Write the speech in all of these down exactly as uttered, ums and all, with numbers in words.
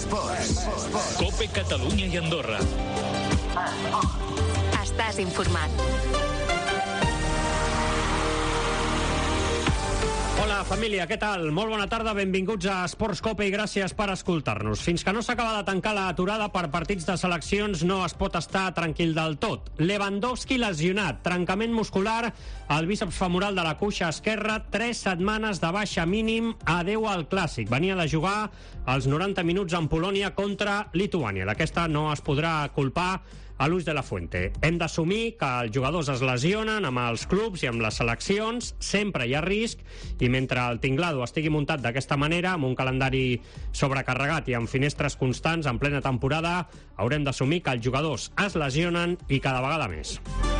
Esports. Cope Catalunya i Andorra. Estàs informat. Hola, família, què tal? Molt bona tarda, benvinguts a Esports Cope i gràcies per escoltar-nos. Fins que no s'acaba de tancar l'aturada per partits de seleccions no es pot estar tranquil del tot. Lewandowski lesionat, trencament muscular al bíceps femoral de la cuixa esquerra, tres setmanes de baixa mínim, adeu al Clàssic. Venia de jugar els noranta minuts en Polònia contra Lituània. D'aquesta no es podrà culpar a Luis de la Fuente. Hem d'assumir que els jugadors es lesionen amb els clubs i amb les seleccions, sempre hi ha risc, i mentre el tinglado estigui muntat d'aquesta manera, amb un calendari sobrecarregat i amb finestres constants en plena temporada, haurem d'assumir que els jugadors es lesionen i cada vegada més.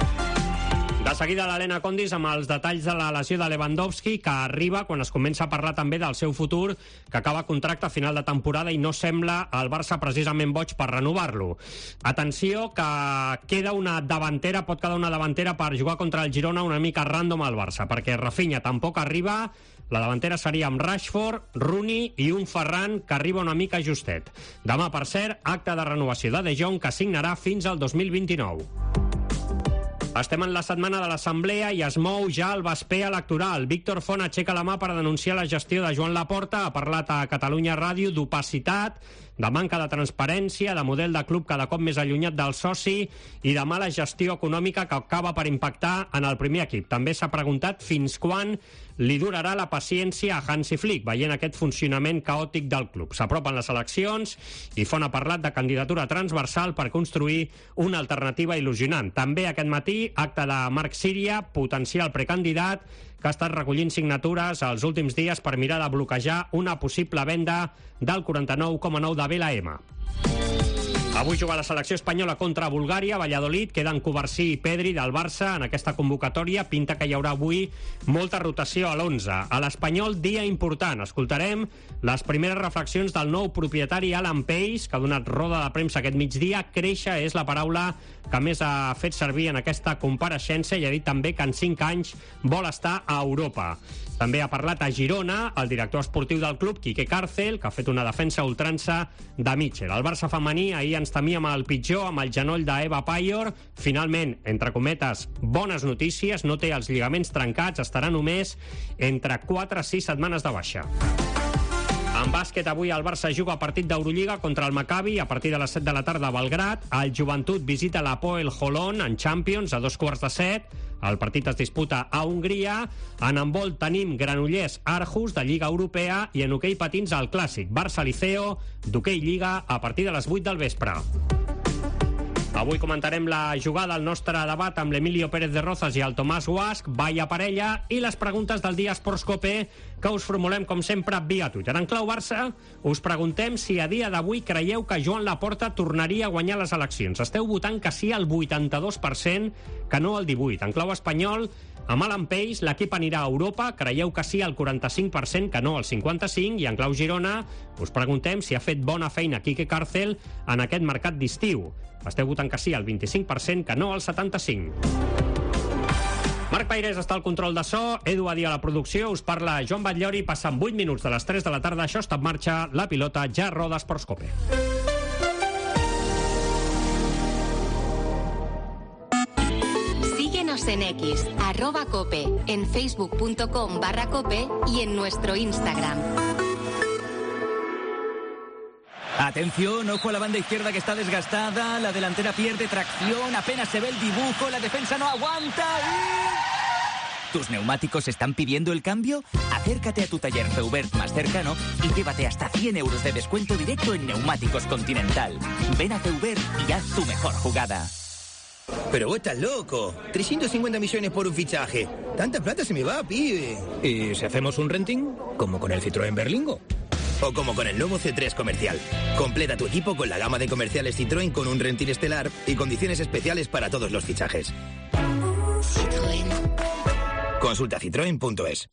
De seguida l'Helena Condis amb els detalls de la lesió de Lewandowski, que arriba quan es comença a parlar també del seu futur, que acaba contracte a final de temporada i no sembla el Barça precisament boig per renovar-lo. Atenció, que queda una davantera, pot quedar una davantera per jugar contra el Girona una mica random al Barça, perquè Rafinha tampoc arriba, la davantera seria amb Rashford, Rooney i un Ferran que arriba una mica justet. Demà, per cert, acte de renovació de De Jong que signarà fins al dos mil vint-i-nou. Estem en la setmana de l'Assemblea i es mou ja el vesper electoral. Víctor Font aixeca la mà per denunciar la gestió de Joan Laporta. Ha parlat a Catalunya Ràdio d'opacitat, de manca de transparència, de model de club cada cop més allunyat del soci i de mala gestió econòmica que acaba per impactar en el primer equip. També s'ha preguntat fins quan li durarà la paciència a Hansi Flick, veient aquest funcionament caòtic del club. S'apropen les eleccions i Font ha parlat de candidatura transversal per construir una alternativa il·lusionant. També aquest matí, acte de Marc Síria, potencial precandidat, que ha estat recollint signatures els últims dies per mirar de bloquejar una possible venda del quaranta-nou coma nou de B L M. Avui juga la selecció espanyola contra Bulgària, Valladolid, queden Covarsí i Pedri del Barça en aquesta convocatòria. Pinta que hi haurà avui molta rotació a l'onze. A l'Espanyol, dia important. Escoltarem les primeres reflexions del nou propietari Alan Pace, que ha donat roda de premsa aquest migdia. Créixer és la paraula que més ha fet servir en aquesta compareixença i ha dit també que en cinc anys vol estar a Europa. També ha parlat a Girona el director esportiu del club, Quique Cárcel, que ha fet una defensa ultrança de Mitchell. El Barça femení ahir ens temíem el pitjor amb el genoll d'Eva Payor. Finalment, entre cometes, bones notícies, no té els lligaments trencats, estarà només entre quatre a sis setmanes de baixa. En bàsquet, avui el Barça juga a partit d'Eurolliga contra el Maccabi a partir de les set de la tarda a Belgrad. El Joventut visita l'Hapoel Holon en Champions a dos quarts de set. El partit es disputa a Hongria. En handbol tenim Granollers Aarhus de Lliga Europea i en hoquei patins el clàssic Barça Liceo d'hoquei Lliga a partir de les vuit del vespre. Avui comentarem la jugada al nostre debat amb l'Emilio Pérez de Rozas i el Tomàs Guasch, Valla Parella, i les preguntes del dia Esports Cope que us formulem com sempre via Twitter. En clau Barça us preguntem si a dia d'avui creieu que Joan Laporta tornaria a guanyar les eleccions. Esteu votant que sí al vuitanta-dos per cent, que no al divuit per cent. En clau espanyol, amb Alan Pace, l'equip anirà a Europa, creieu que sí al quaranta-cinc per cent, que no al cinquanta-cinc per cent, i en clau Girona us preguntem si ha fet bona feina Quique Cárcel en aquest mercat d'estiu. Esteu votant que sí al vint-i-cinc per cent, que no al setanta-cinc per cent. Marc Pairés està al control de so, Edu Adí a la producció, us parla Joan Batllori, passen vuit minuts de les tres de la tarda, això està en marxa, la pilota ja roda Esports Cope. Síguenos en X, arroba Cope, en facebook.com barra Cope y en nuestro Instagram. Atención, ojo a la banda izquierda que está desgastada, la delantera pierde tracción, apenas se ve el dibujo, la defensa no aguanta y... ¿Tus neumáticos están pidiendo el cambio? Acércate a tu taller Feubert más cercano y llévate hasta cien euros de descuento directo en Neumáticos Continental. Ven a Feubert y haz tu mejor jugada. Pero vos estás loco. trescientos cincuenta millones por un fichaje. Tanta plata se me va, pibe. ¿Y si hacemos un renting? Como con el Citroën Berlingo. O como con el nuevo C tres Comercial. Completa tu equipo con la gama de comerciales Citroën con un renting estelar y condiciones especiales para todos los fichajes. Citroën. Consulta citroen punto es.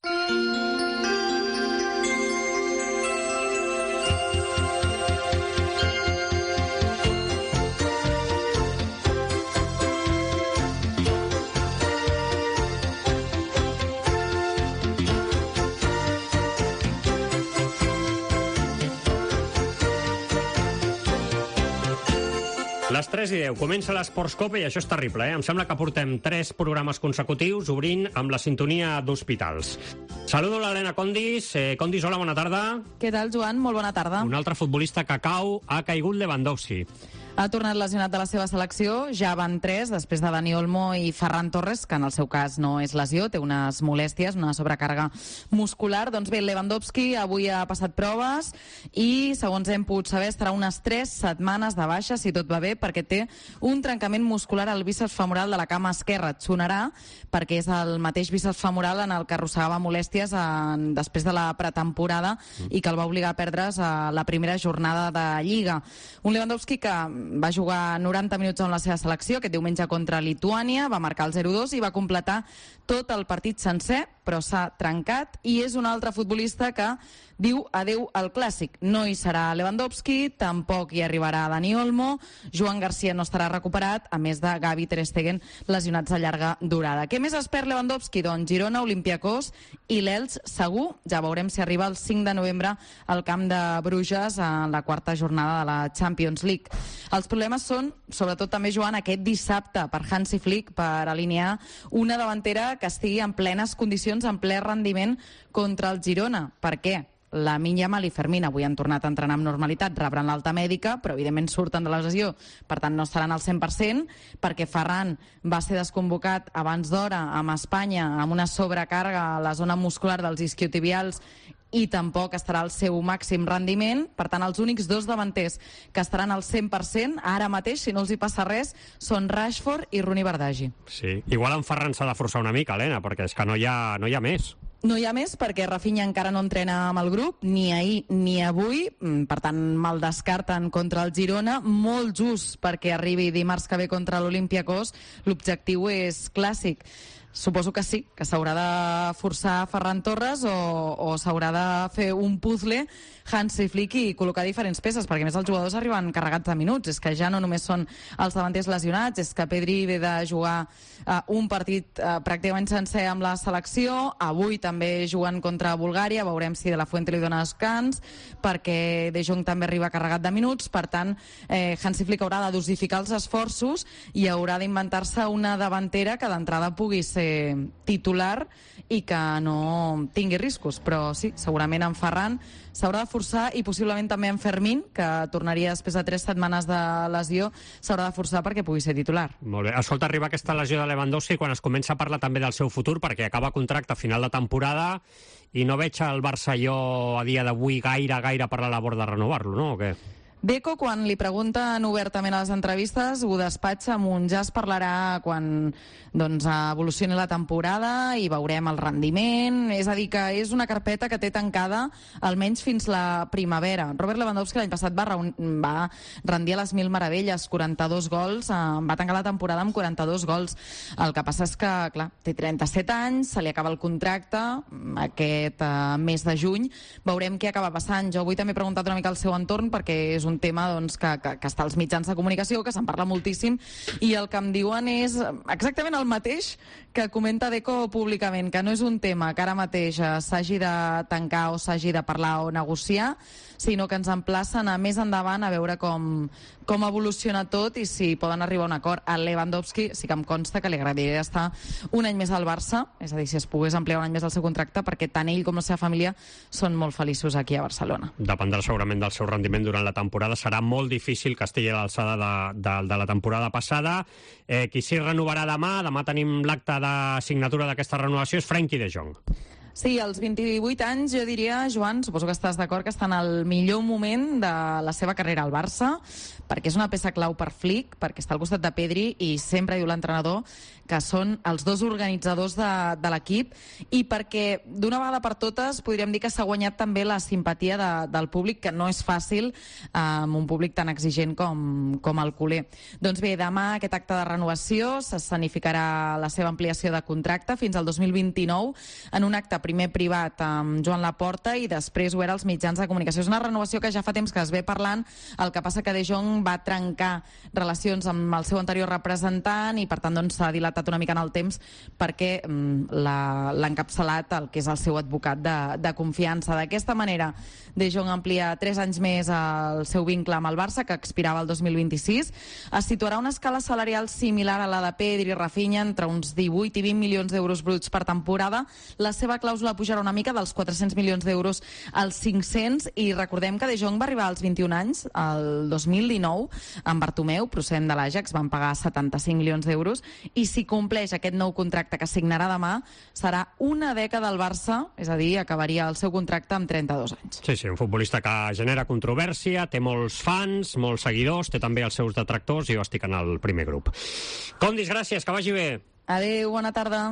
Les tres i deu. Comença l'Esportscope i això és terrible, eh? Em sembla que portem tres programes consecutius obrint amb la sintonia d'hospitals. Saludo l'Helena Condis. Eh, Condis, hola, bona tarda. Què tal, Joan? Molt bona tarda. Un altre futbolista que cau, ha caigut Lewandowski. Ha tornat lesionat de la seva selecció, ja van tres, després de Dani Olmo i Ferran Torres, que en el seu cas no és lesió, té unes molèsties, una sobrecàrrega muscular. Doncs bé, Lewandowski avui ha passat proves i, segons hem pogut saber, estarà unes tres setmanes de baixa, si tot va bé, perquè té un trencament muscular al bíceps femoral de la cama esquerra. Et sonarà perquè és el mateix bíceps femoral en el que arrossegava molèsties en, després de la pretemporada i que el va obligar a perdre's a la primera jornada de Lliga. Un Lewandowski que va jugar noranta minuts amb la seva selecció, aquest diumenge contra Lituània, va marcar el zero dos i va completar tot el partit sencer, però s'ha trencat i és un altre futbolista que diu adeu al clàssic. No hi serà Lewandowski, tampoc hi arribarà Dani Olmo, Joan Garcia no estarà recuperat, a més de Gavi, Ter Stegen lesionats a llarga durada. Què més es perd Lewandowski? Doncs Girona, Olympiacos i l'Elx segur. Ja veurem si arriba el cinc de novembre al camp de Bruges en la quarta jornada de la Champions League. Els problemes són, sobretot també, Joan, aquest dissabte per Hansi Flick per alinear una davantera que estigui en plenes condicions, en ple rendiment contra el Girona. Per què? Lamine Yamal i Fermín avui han tornat a entrenar amb normalitat, rebran l'alta mèdica, però evidentment surten de la lesió, per tant no estaran al cent per cent, perquè Ferran va ser desconvocat abans d'hora amb Espanya amb una sobrecàrrega a la zona muscular dels isquiotibials i tampoc estarà al seu màxim rendiment. Per tant, els únics dos davanters que estaran al cent per cent ara mateix, si no els hi passa res, són Rashford i Rooney Bardghji. Sí, igual en Ferran s'ha de forçar una mica, Helena, perquè és que no hi ha, no hi ha més. No hi ha més perquè Rafinha encara no entrena amb el grup, ni ahir ni avui, per tant me'l descarten contra el Girona, molt just perquè arribi dimarts que ve contra l'Olympiacos. L'objectiu és clàssic. Suposo que sí, que s'haurà de forçar Ferran Torres o, o s'haurà de fer un puzzle Hansi Flick i col·locar diferents peces, perquè a més els jugadors arriben carregats de minuts. És que ja no només són els davanters lesionats, és que Pedri ve de jugar uh, un partit uh, pràcticament sencer amb la selecció, avui també jugant contra Bulgària, veurem si De La Fuente li dona descans, perquè De Jong també arriba carregat de minuts. Per tant, eh, Hansi Flick haurà de dosificar els esforços i haurà d'inventar-se una davantera que d'entrada pugui ser titular i que no tingui riscos, però sí, segurament en Ferran s'haurà de forçar i possiblement també en Fermín, que tornaria després de tres setmanes de lesió, s'haurà de forçar perquè pugui ser titular. Molt bé. Escolta, arriba aquesta lesió de Lewandowski quan es comença a parlar també del seu futur, perquè acaba contracte a final de temporada i no veig el Barça jo a dia d'avui gaire, gaire per la labor de renovar-lo, no? O què? Deco, quan li pregunten obertament a les entrevistes, ho despatxa amb un ja es parlarà quan doncs, evolucioni la temporada i veurem el rendiment. És a dir, que és una carpeta que té tancada almenys fins la primavera. Robert Lewandowski l'any passat va, va rendir a les mil meravelles, quaranta-dos gols, eh, va tancar la temporada amb quaranta-dos gols. El que passa és que, clar, té trenta-set anys, se li acaba el contracte aquest eh, mes de juny. Veurem què acaba passant. Jo avui també he preguntat una mica al seu entorn, perquè és un tema doncs, que, que, que està als mitjans de comunicació, que se'n parla moltíssim, i el que em diuen és exactament el mateix que comenta Deco públicament, que no és un tema que ara mateix s'hagi de tancar o s'hagi de parlar o negociar, sinó que ens emplacen a més endavant a veure com, com evoluciona tot i si poden arribar a un acord. A Lewandowski sí que em consta que li agradaria estar un any més al Barça, és a dir, si es pogués ampliar un any més el seu contracte, perquè tant ell com la seva família són molt feliços aquí a Barcelona. Dependrà segurament del seu rendiment durant la temporada. Serà molt difícil que estigui a l'alçada de, de, de la temporada passada. Eh, qui sí renovarà demà, demà tenim l'acte de signatura d'aquesta renovació, és Frenkie de Jong. Sí, als vint-i-vuit anys, jo diria, Joan, suposo que estàs d'acord, que està en el millor moment de la seva carrera al Barça, perquè és una peça clau per Flick, perquè està al costat de Pedri i sempre diu l'entrenador que són els dos organitzadors de, de l'equip i perquè d'una vegada per totes podríem dir que s'ha guanyat també la simpatia de, del públic, que no és fàcil eh, amb un públic tan exigent com, com el culer. Doncs bé, demà aquest acte de renovació s'escenificarà la seva ampliació de contracte fins al dos mil vint-i-nou en un acte primer privat amb Joan Laporta i després ho era als mitjans de comunicació. És una renovació que ja fa temps que es ve parlant, el que passa que De Jong va trencar relacions amb el seu anterior representant i per tant doncs, s'ha dilatat una mica en el temps perquè mm, l'ha encapçalat el que és el seu advocat de, de confiança. D'aquesta manera, De Jong amplia tres anys més el seu vincle amb el Barça, que expirava el dos mil vint-i-sis. Es situarà una escala salarial similar a la de Pedri i Rafinha, entre uns divuit i vint milions d'euros bruts per temporada. La seva clàusula pujarà una mica dels quatre-cents milions d'euros als cinc-cents i recordem que De Jong va arribar als vint-i-un anys, el dos mil dinou, amb Bartomeu, procedent de l'Ajax, van pagar setanta-cinc milions d'euros i si compleix aquest nou contracte que signarà demà, serà una dècada al Barça, és a dir, acabaria el seu contracte amb trenta-dos anys. Sí, sí, un futbolista que genera controvèrsia, té molts fans, molts seguidors, té també els seus detractors i jo estic en el primer grup. Condis, gràcies, que vagi bé. Adéu, bona tarda.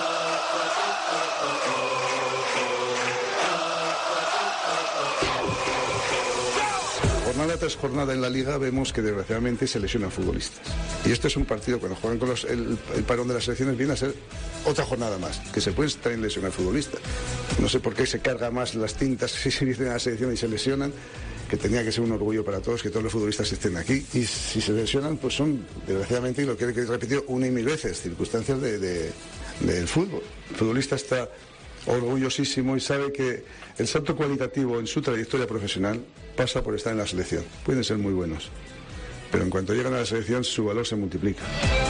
Jornada tras jornada en la Liga vemos que desgraciadamente se lesionan futbolistas. Y esto es un partido, cuando juegan con los, el, el parón de las selecciones, viene a ser otra jornada más, que se pueden también lesionar futbolistas. No sé por qué se carga más las tintas si se vienen a la selección y se lesionan, que tenía que ser un orgullo para todos que todos los futbolistas estén aquí. Y si se lesionan, pues son, desgraciadamente, y lo que he repetido una y mil veces, circunstancias de, de, del fútbol. El futbolista está orgullosísimo y sabe que el salto cualitativo en su trayectoria profesional pasa por estar en la selección. Pueden ser muy buenos, pero en cuanto llegan a la selección su valor se multiplica.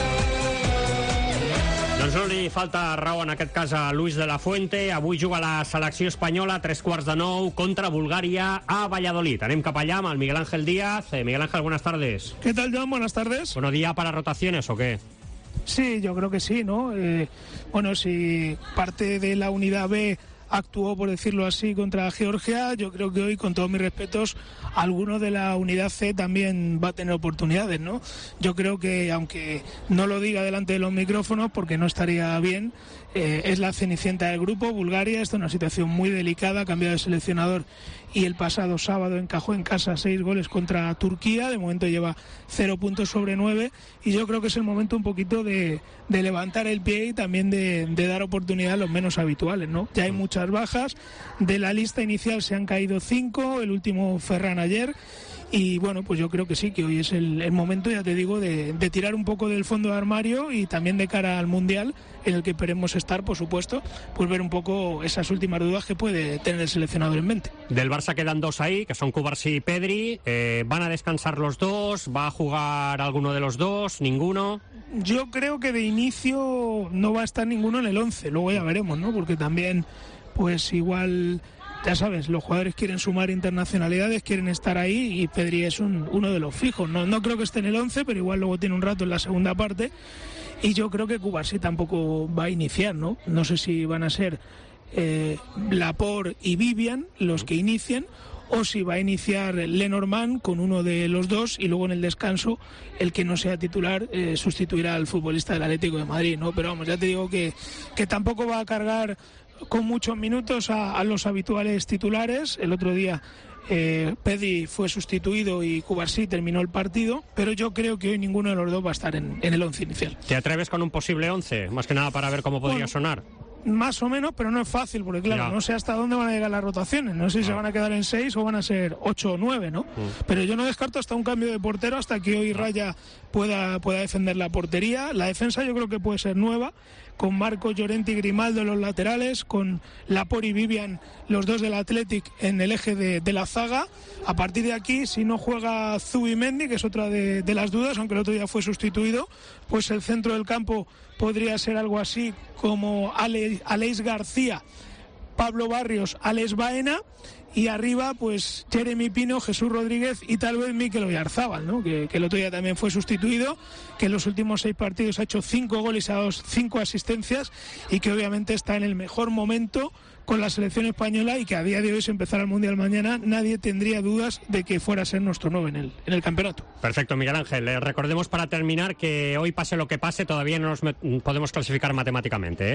Doncs no li falta raó en aquest cas a Luis de la Fuente. Avui juga la selecció espanyola a tres quarts de nou contra Bulgària a Valladolid. Anem cap allà amb el Miguel Ángel Díaz. Eh, Miguel Ángel, buenas tardes. ¿Qué tal, John? Buenas tardes. Bueno, ¿día para rotaciones o qué? Sí, yo creo que sí, ¿no? Eh, bueno, si parte de la unidad B actuó, por decirlo así, contra Georgia, yo creo que hoy, con todos mis respetos, alguno de la unidad C también va a tener oportunidades, ¿no? Yo creo que, aunque no lo diga delante de los micrófonos, porque no estaría bien, eh, es la cenicienta del grupo, Bulgaria. Está en una situación muy delicada, ha cambiado de seleccionador y el pasado sábado encajó en casa seis goles contra Turquía. De momento lleva cero puntos sobre nueve y yo creo que es el momento un poquito de, de levantar el pie y también de, de dar oportunidad a los menos habituales, ¿no? Ya hay muchas bajas, de la lista inicial se han caído cinco, el último Ferran ayer. Y bueno, pues yo creo que sí, que hoy es el, el momento, ya te digo, de, de tirar un poco del fondo de armario y también de cara al Mundial, en el que esperemos estar, por supuesto, pues ver un poco esas últimas dudas que puede tener el seleccionador en mente. Del Barça quedan dos ahí, que son Cubarsí y Pedri. Eh, ¿Van a descansar los dos? ¿Va a jugar alguno de los dos? ¿Ninguno? Yo creo que de inicio no va a estar ninguno en el once, luego ya veremos, ¿no? Porque también, pues igual... Ya sabes, los jugadores quieren sumar internacionalidades, quieren estar ahí y Pedri es un, uno de los fijos. No, no creo que esté en el once, pero igual luego tiene un rato en la segunda parte. Y yo creo que Cubarsí tampoco va a iniciar, ¿no? No sé si van a ser eh, Laporte y Vivian los que inicien, o si va a iniciar Lenormand con uno de los dos y luego en el descanso el que no sea titular eh, sustituirá al futbolista del Atlético de Madrid, ¿no? Pero vamos, ya te digo que, que tampoco va a cargar con muchos minutos a, a los habituales titulares. El otro día eh, Pedri fue sustituido y Cubarsí terminó el partido, pero yo creo que hoy ninguno de los dos va a estar en, en el once inicial. ¿Te atreves con un posible once? Más que nada para ver cómo podría bueno, sonar. Más o menos, pero no es fácil, porque claro, ya. no sé hasta dónde van a llegar las rotaciones, no sé si ah. se van a quedar en seis o van a ser ocho o nueve, ¿no? Mm. Pero yo no descarto hasta un cambio de portero hasta que hoy Raya pueda, pueda defender la portería. La defensa yo creo que puede ser nueva, con Marcos Llorente y Grimaldo en los laterales, con Laporte y Vivian, los dos del Athletic, en el eje de, de la zaga. A partir de aquí, si no juega Zubimendi, que es otra de, de las dudas, aunque el otro día fue sustituido, pues el centro del campo podría ser algo así como Ale, Aleix García, Pablo Barrios, Alex Baena, y arriba pues Jeremy Pino, Jesús Rodríguez y tal vez Mikel Oyarzábal, ¿no? que, que el otro día también fue sustituido, que en los últimos seis partidos ha hecho cinco goles y ha dado cinco asistencias y que obviamente está en el mejor momento con la selección española y que a día de hoy, si empezara el Mundial mañana, nadie tendría dudas de que fuera a ser nuestro nueve en el, en el campeonato. Perfecto, Miguel Ángel. Eh, recordemos para terminar que hoy, pase lo que pase, todavía no nos podemos clasificar matemáticamente, ¿eh?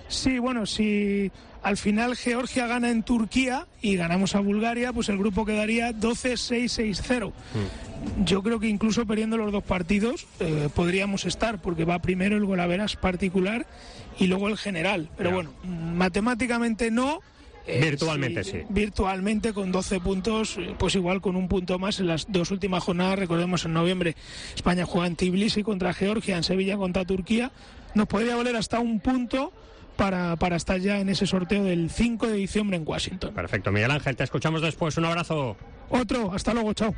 Sí, bueno, si al final Georgia gana en Turquía y ganamos a Bulgaria, pues el grupo quedaría doce seis seis cero. Mm. Yo creo que incluso perdiendo los dos partidos eh, podríamos estar, porque va primero el golaveras particular y luego el general. Pero yeah. bueno, matemáticamente no. Eh, virtualmente sí, sí. Virtualmente con doce puntos, pues igual con un punto más en las dos últimas jornadas. Recordemos, en noviembre España juega en Tbilisi contra Georgia, en Sevilla contra Turquía. Nos podría valer hasta un punto para, para estar ya en ese sorteo del cinco de diciembre en Washington. Perfecto, Miguel Ángel, te escuchamos después. Un abrazo. Otro, hasta luego, chao.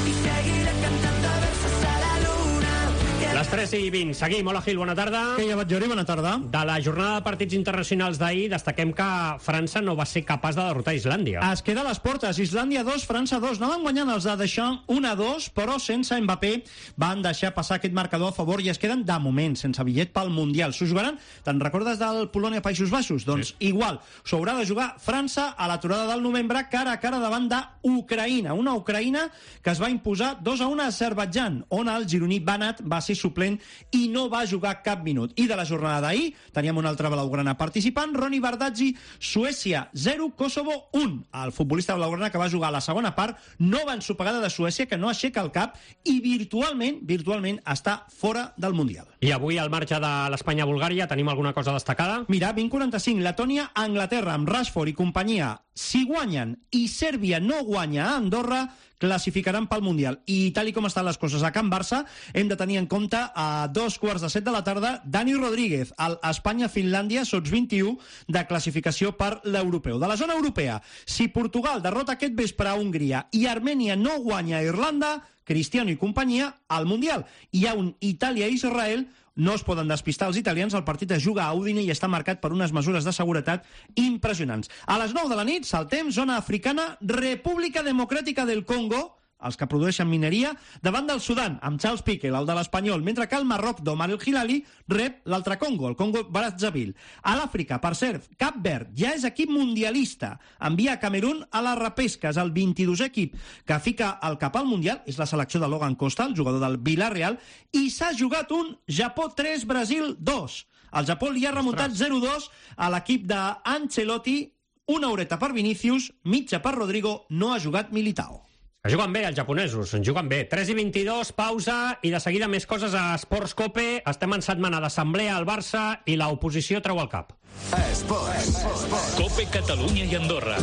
Les tres i vint. Seguim. Hola, Gil, bona tarda. Què hi ha, Batllori? Bona tarda. De la jornada de partits internacionals d'ahir, destaquem que França no va ser capaç de derrotar Islàndia. Es queda a les portes. Islàndia dos, França dos. Anaven guanyant els de Deschamps un a dos, però sense Mbappé van deixar passar aquest marcador a favor i es queden, de moment, sense bitllet pel Mundial. S'ho jugaran? Te'n recordes del Polònia-Països Baixos? Doncs sí. Igual. S'ho haurà de jugar França a l'aturada del novembre, cara a cara davant d'Ucraïna. Una Ucraïna que es va imposar dos a un a Azerbaidjan, on el gironí Banat va ser suplent i no va jugar cap minut. I de la jornada d'ahir teníem un altre blaugrana participant, Roni Bardazzi, Suècia zero, Kosovo un. El futbolista blaugrana que va jugar a la segona part no va ensopegada de Suècia, que no aixeca el cap i virtualment, virtualment està fora del Mundial. I avui al marge de l'Espanya-Bulgària tenim alguna cosa destacada? Mira, vint quaranta-cinc, Letònia, Anglaterra, amb Rashford i companyia. Si guanyen i Sèrbia no guanya a Andorra, classificaran pel Mundial. I tal i com estan les coses a Can Barça, hem de tenir en compte a dos quarts de set de la tarda Dani Rodríguez, al Espanya-Finlàndia sots vint-i-u de classificació per l'europeu. De la zona europea, si Portugal derrota aquest vespre a Hongria i Armènia no guanya a Irlanda, Cristiano i companyia al Mundial. Hi ha un Itàlia-Israel. No es poden despistar els italians, el partit es juga a Udine i està marcat per unes mesures de seguretat impressionants. A les nou de la nit saltem zona africana, República Democràtica del Congo, els que produeixen mineria, davant del Sudan, amb Charles Piqué, el de l'Espanyol, mentre que el Marroc d'Omar El Hilali rep l'altre Congo, el Congo Brazzaville. A l'Àfrica, per cert, Cap Verd ja és equip mundialista. Envia a Camerún a la repesca, és el vint-i-dosè equip que fica el cap al Mundial, és la selecció de Logan Costa, el jugador del Villarreal, i s'ha jugat un Japó tres, Brasil dos. El Japó li ha remuntat zero dos a l'equip d'Ancelotti, una horeta per Vinícius, mitja per Rodrigo, no ha jugat Militao. Que juguen bé els japonesos, en juguen bé. tres i vint-i-dos, pausa, i de seguida més coses a Esports Cope. Estem en setmana d'assemblea al Barça i l'oposició treu el cap. Esports. Cope Catalunya i Andorra.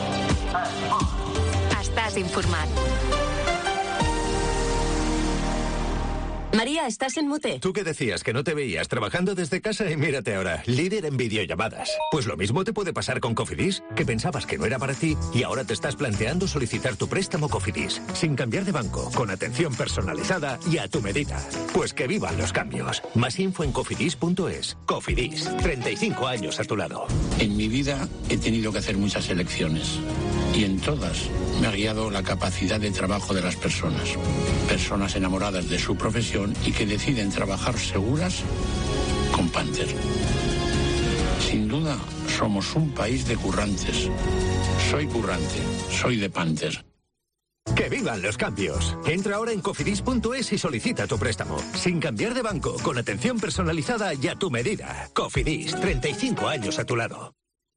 Estàs informat. María, ¿estás en mute? ¿Tú qué decías? Que no te veías trabajando desde casa y mírate ahora, líder en videollamadas. Pues lo mismo te puede pasar con Cofidis, que pensabas que no era para ti y ahora te estás planteando solicitar tu préstamo Cofidis, sin cambiar de banco, con atención personalizada y a tu medida. Pues que vivan los cambios. Más info en cofidis punto es. Cofidis, treinta y cinco años a tu lado. En mi vida he tenido que hacer muchas elecciones y en todas me ha guiado la capacidad de trabajo de las personas. Personas enamoradas de su profesión y que deciden trabajar seguras con Panther. Sin duda, somos un país de currantes. Soy currante, soy de Panther. ¡Que vivan los cambios! Entra ahora en cofidis punto es y solicita tu préstamo. Sin cambiar de banco, con atención personalizada y a tu medida. Cofidis, treinta y cinco años a tu lado.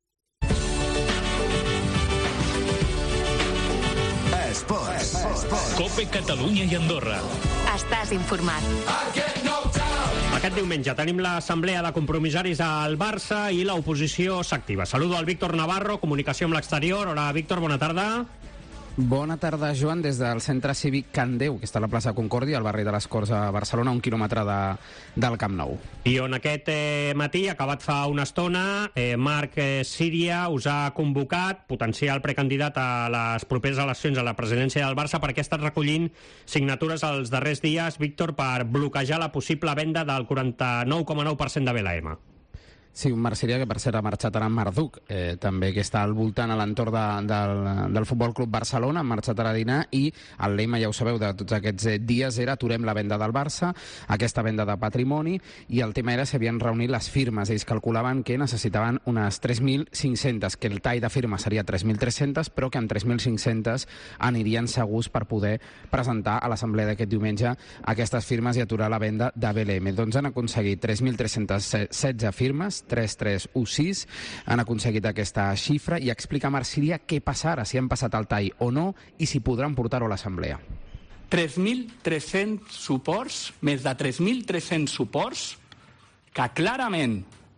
Esports. Cope Catalunya i Andorra. Estàs informat. Aquest diumenge tenim l'assemblea de compromissaris al Barça i l'oposició s'activa. Saludo al Víctor Navarro, comunicació amb l'exterior. Hola, Víctor, bona tarda. Bona tarda, Joan, des del centre cívic Can Déu, que està a la plaça Concòrdia, al barri de les Corts a Barcelona, un quilòmetre de, del Camp Nou. I on aquest eh, matí, acabat fa una estona, eh, Marc eh, Síria us ha convocat, potencial precandidat a les properes eleccions a la presidència del Barça, perquè ha estat recollint signatures els darrers dies, Víctor, per bloquejar la possible venda del quaranta-nou coma nou per cent de B L M. Sí, un Marc Síria que per cert ha marxat ara en Marduk, eh, també que està al voltant a l'entorn de, del, del Futbol Club Barcelona, ha marxat ara a dinar i el lema, ja ho sabeu, de tots aquests dies era aturem la venda del Barça, aquesta venda de patrimoni, i el tema era si havien reunit les firmes. Ells calculaven que necessitaven unes tres mil cinc-centes, que el tall de firmes seria tres mil tres-centes, però que amb tres mil cinc-centes anirien segurs per poder presentar a l'assemblea d'aquest diumenge aquestes firmes i aturar la venda de B L M. Doncs han aconseguit tres mil tres-cents setze firmes, tres tres u sis han aconseguit aquesta xifra i explica Marc Síria què passarà, si han passat el tall o no i si podran portar-ho a l'assemblea. tres mil tres-cents suports, més de tres mil tres-cents suports, que clarament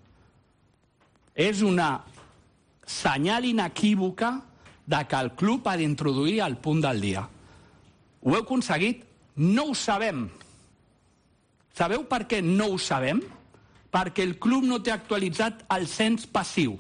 és una senyal inequívoca de que el club ha d'introduir el punt del dia. Ho heu aconseguit? No ho sabem. Sabeu per què no ho sabem? Perquè el club no té actualitzat el cens passiu.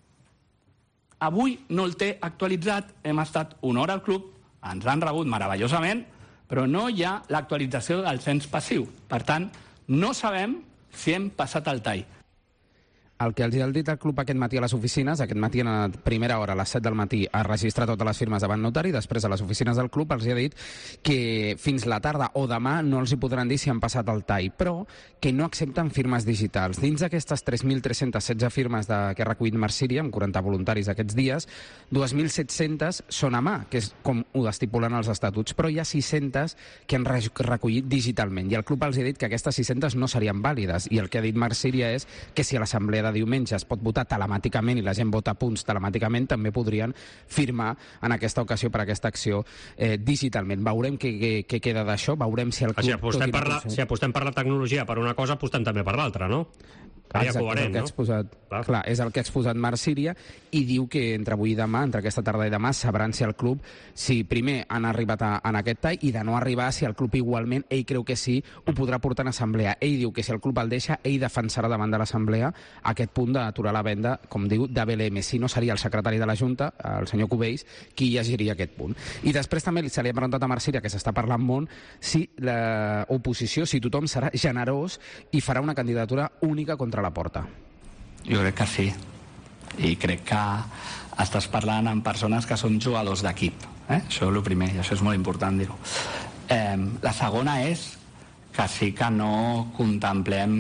Avui no el té actualitzat, hem estat una hora al club, ens han rebut meravellosament, però no hi ha l'actualització del cens passiu. Per tant, no sabem si hem passat el tall. El que els ha dit el club aquest matí a les oficines, aquest matí a primera hora, a les set del matí, a registrar totes les firmes davant notari, després a les oficines del club els ha dit que fins la tarda o demà no els hi podran dir si han passat el tall, però que no accepten firmes digitals. Dins d'aquestes tres mil tres-cents setze firmes de, que ha recollit Marc Síria, amb quaranta voluntaris aquests dies, dos mil set-centes són a mà, que és com ho estipulen els estatuts, però hi ha sis-centes que han recollit digitalment, i el club els ha dit que aquestes sis-centes no serien vàlides, i el que ha dit Marc Síria és que si a l'assemblea de diumenge es pot votar telemàticament i la gent vota punts telemàticament, també podrien firmar en aquesta ocasió per aquesta acció eh, digitalment. Veurem què, què, què queda d'això, veurem si el club... Si apostem, per la, si apostem per la tecnologia per una cosa, apostem també per l'altra, no? Exacte, coherent, és el que ha exposat, no? clar. Clar, és el que ha exposat Marc Síria i diu que entre avui i demà, entre aquesta tarda i demà, sabran si el club, si primer han arribat a, en aquest tall i de no arribar, si el club igualment, ell creu que sí, ho podrà portar en assemblea. Ell diu que si el club el deixa, ell defensarà davant de l'assemblea aquest punt d'aturar la venda, com diu, de B L M. Si no, seria el secretari de la Junta, el senyor Cubells, qui llegiria aquest punt. I després també se li ha preguntat a Marc Síria, que s'està parlant molt, si l'oposició, si tothom serà generós i farà una candidatura única contra la porta. Jo crec que sí. I crec que estàs parlant amb persones que són jugadors d'equip. Eh? Això és el primer, i això és molt important dir-ho. Eh, la segona és que sí que no contemplem,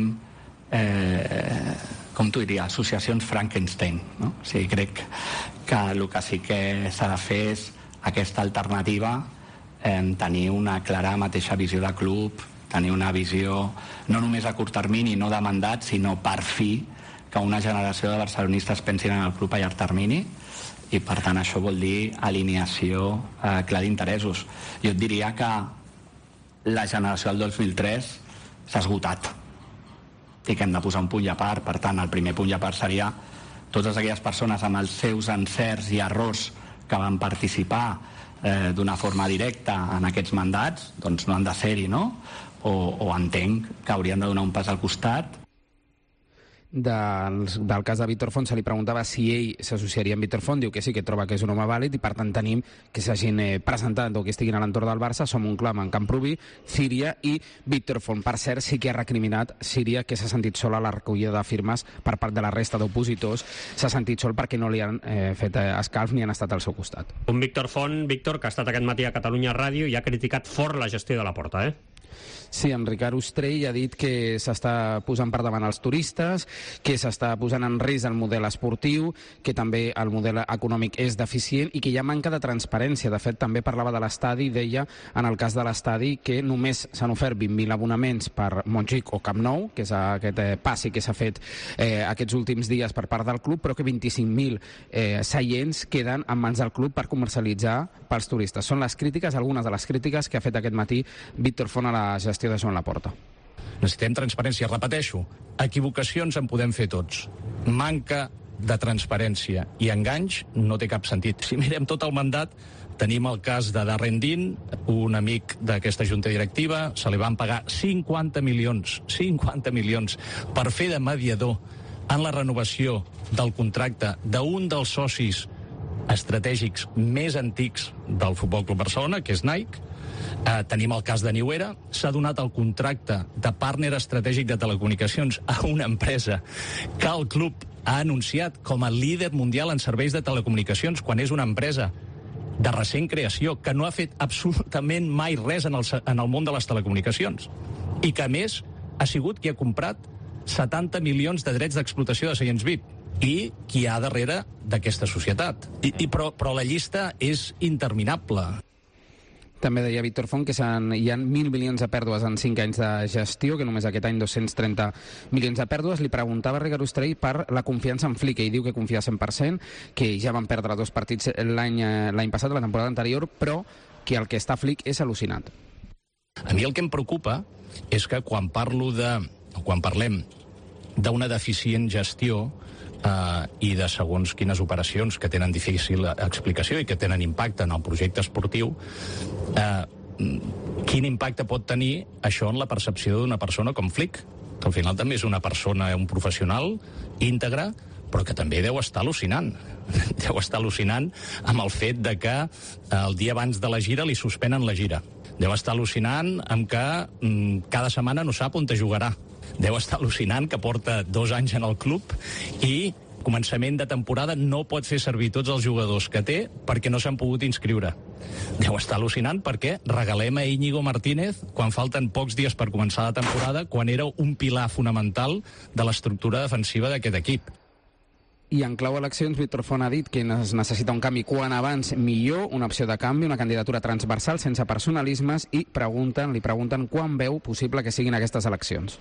eh, com t'ho diria, associacions Frankenstein. No? O sigui, crec que el que sí que s'ha de fer és aquesta alternativa, eh, tenir una clara mateixa visió de club, tenir una visió no només a curt termini, no de mandat, sinó per fi que una generació de barcelonistes pensin en el club a llarg termini, i per tant això vol dir alineació eh, clara d'interessos. Jo et diria que la generació del dos mil tres s'ha esgotat i que hem de posar un punt i a part. Per tant, el primer punt i a part seria totes aquelles persones amb els seus encerts i errors que van participar eh, d'una forma directa en aquests mandats, doncs no han de ser-hi, no? O, o entenc que haurien de donar un pas al costat. Del, del cas de Víctor Font se li preguntava si ell s'associaria amb Víctor Font, diu que sí, que troba que és un home vàlid i per tant tenim que s'hagin eh, presentat o que estiguin a l'entorn del Barça. Som un clam en Camprubí, Síria i Víctor Font. Per cert, sí que ha recriminat Síria que s'ha sentit sola a la recollida de firmes per part de la resta d'opositors. S'ha sentit sol perquè no li han eh, fet eh, escalf ni han estat al seu costat. Un Víctor Font, Víctor, que ha estat aquest matí a Catalunya Ràdio i ha criticat fort la gestió de la porta, eh? Sí, en Ricard Ostrell ha dit que s'està posant per davant els turistes, que s'està posant en risc el model esportiu, que també el model econòmic és deficient i que hi ha manca de transparència. De fet, també parlava de l'estadi, deia, en el cas de l'estadi, que només s'han ofert vint mil abonaments per Montjuïc o Camp Nou, que és aquest eh, passi que s'ha fet eh, aquests últims dies per part del club, però que vint-i-cinc mil eh, seients queden en mans del club per comercialitzar pels turistes. Són les crítiques, algunes de les crítiques que ha fet aquest matí Víctor Font a la gestió de Joan Laporta. Necessitem transparència, repeteixo. Equivocacions en podem fer tots. Manca de transparència i enganys no té cap sentit. Si mirem tot el mandat, tenim el cas de Darrendin, un amic d'aquesta junta directiva, se li van pagar cinquanta milions, cinquanta milions, per fer de mediador en la renovació del contracte d'un dels socis estratègics més antics del Futbol Club Barcelona, que és Nike. Eh, tenim el cas de Niuera. S'ha donat el contracte de partner estratègic de telecomunicacions a una empresa que el club ha anunciat com a líder mundial en serveis de telecomunicacions, quan és una empresa de recent creació, que no ha fet absolutament mai res en el, en el món de les telecomunicacions, i que a més ha sigut qui ha comprat setanta milions de drets d'explotació de seients V I P i qui hi ha darrere d'aquesta societat. I, i però, però la llista és interminable. També deia Víctor Font que hi ha mil milions de pèrdues en cinc anys de gestió, que només aquest any dos-cents trenta milions de pèrdues. Li preguntava Ricard Ostrell per la confiança en Flick, ell diu que confia cent per cent, que ja van perdre dos partits l'any l'any passat, la temporada anterior, però que el que està Flick és al·lucinant. A mi el que em preocupa és que quan parlo de, quan parlem d'una deficient gestió Uh, i de segons quines operacions que tenen difícil explicació i que tenen impacte en el projecte esportiu, uh, quin impacte pot tenir això en la percepció d'una persona com Flick, que al final també és una persona, un professional íntegre, però que també deu estar al·lucinant. Deu estar al·lucinant amb el fet de que el dia abans de la gira li suspenen la gira. Deu estar al·lucinant amb que mm, cada setmana no sap on te jugarà. Deu estar al·lucinant que porta dos anys en el club i començament de temporada no pot fer servir tots els jugadors que té perquè no s'han pogut inscriure. Deu estar al·lucinant perquè regalem a Íñigo Martínez quan falten pocs dies per començar la temporada, quan era un pilar fonamental de l'estructura defensiva d'aquest equip. I en clau eleccions, Víctor Font ha dit que es necessita un canvi quan abans millor, una opció de canvi, una candidatura transversal sense personalismes, i pregunten, li pregunten quan veu possible que siguin aquestes eleccions.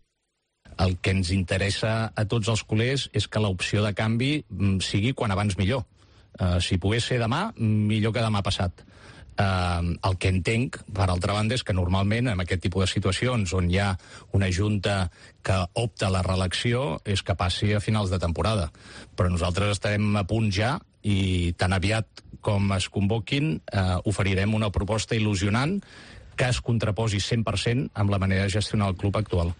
El que ens interessa a tots els culers és que l'opció de canvi sigui quan abans millor. Uh, si pogués ser demà, millor que demà passat. Uh, el que entenc, per altra banda, és que normalment en aquest tipus de situacions on hi ha una junta que opta a la reelecció és que passi a finals de temporada. Però nosaltres estarem a punt ja i tan aviat com es convoquin uh, oferirem una proposta il·lusionant que es contraposi cent per cent amb la manera de gestionar el club actual.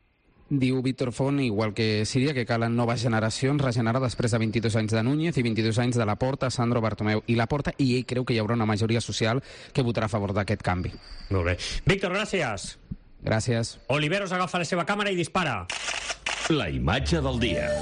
Diu Víctor Font, igual que Síria, que calen noves generacions, regenerar després de vint-i-dos anys de Núñez i vint-i-dos anys de Laporta, Sandro, Bartomeu i Laporta, i ell creu que hi haurà una majoria social que votarà a favor d'aquest canvi. Molt bé. Víctor, gràcies. Gràcies. Oliveros agafa la seva càmera i dispara. La imatge del dia.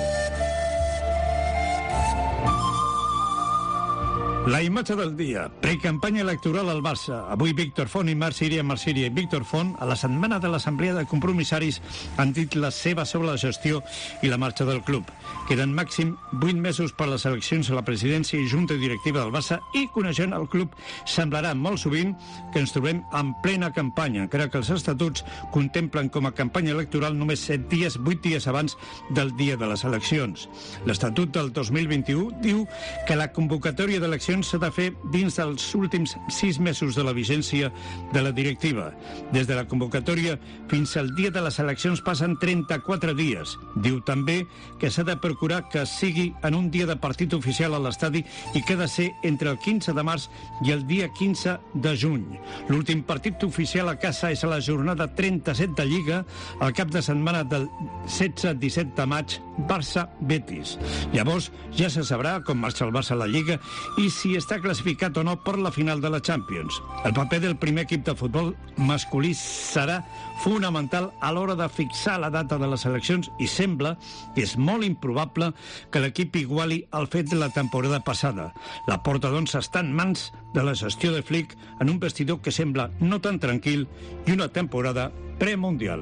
La imatge del dia. Precampanya electoral al Barça. Avui Víctor Font i Marc Síria, Marc Síria i Víctor Font, a la setmana de l'Assemblea de Compromissaris, han dit la seva sobre la gestió i la marxa del club. Queden màxim vuit mesos per les eleccions a la presidència i junta directiva del Barça i, coneixent el club, semblarà molt sovint que ens trobem en plena campanya, encara que els estatuts contemplen com a campanya electoral només set dies, vuit dies abans del dia de les eleccions. L'Estatut del dos mil vint-i-u diu que la convocatòria d'eleccions s'ha de fer dins dels últims sis mesos de la vigència de la directiva. Des de la convocatòria fins al dia de les eleccions passen trenta-quatre dies. Diu també que s'ha de procurar que sigui en un dia de partit oficial a l'estadi i que ha de ser entre el quinze de març i el dia quinze de juny. L'últim partit oficial a casa és a la jornada trenta-set de Lliga, al cap de setmana del setze disset de maig, Barça-Betis. Llavors ja se sabrà com marxa el Barça a la Lliga i si està classificat o no per la final de la Champions. El paper del primer equip de futbol masculí serà fonamental a l'hora de fixar la data de les eleccions i sembla que és molt improbable que l'equip iguali el fet de la temporada passada. La porta, doncs, està en mans de la gestió de Flick en un vestidor que sembla no tan tranquil i una temporada premundial.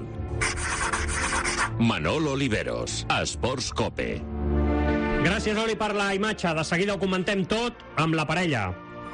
Manol Oliveros, Esports Cope. Gràcies, Oli, per la imatge. De seguida ho comentem tot amb la parella.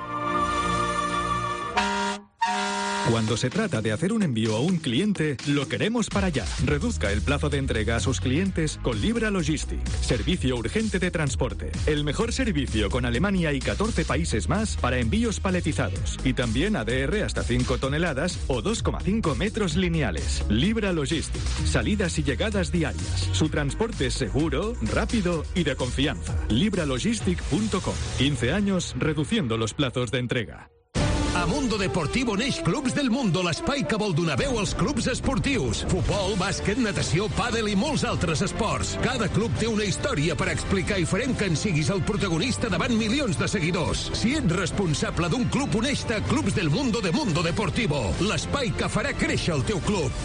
Cuando se trata de hacer un envío a un cliente, lo queremos para allá. Reduzca el plazo de entrega a sus clientes con Libra Logistic. Servicio urgente de transporte. El mejor servicio con Alemania y catorce países más para envíos paletizados. Y también A D R hasta cinco toneladas o dos coma cinco metros lineales. Libra Logistic. Salidas y llegadas diarias. Su transporte es seguro, rápido y de confianza. libra logistic punto com. quince años reduciendo los plazos de entrega. A Mundo Deportivo neix Clubs del Mundo, l'espai que vol donar veu als clubs esportius. Futbol, bàsquet, natació, pàdel i molts altres esports. Cada club té una història per explicar i farem que en siguis el protagonista davant milions de seguidors. Si ets responsable d'un club, uneix-te a Clubs del Mundo de Mundo Deportivo, l'espai que farà créixer el teu club.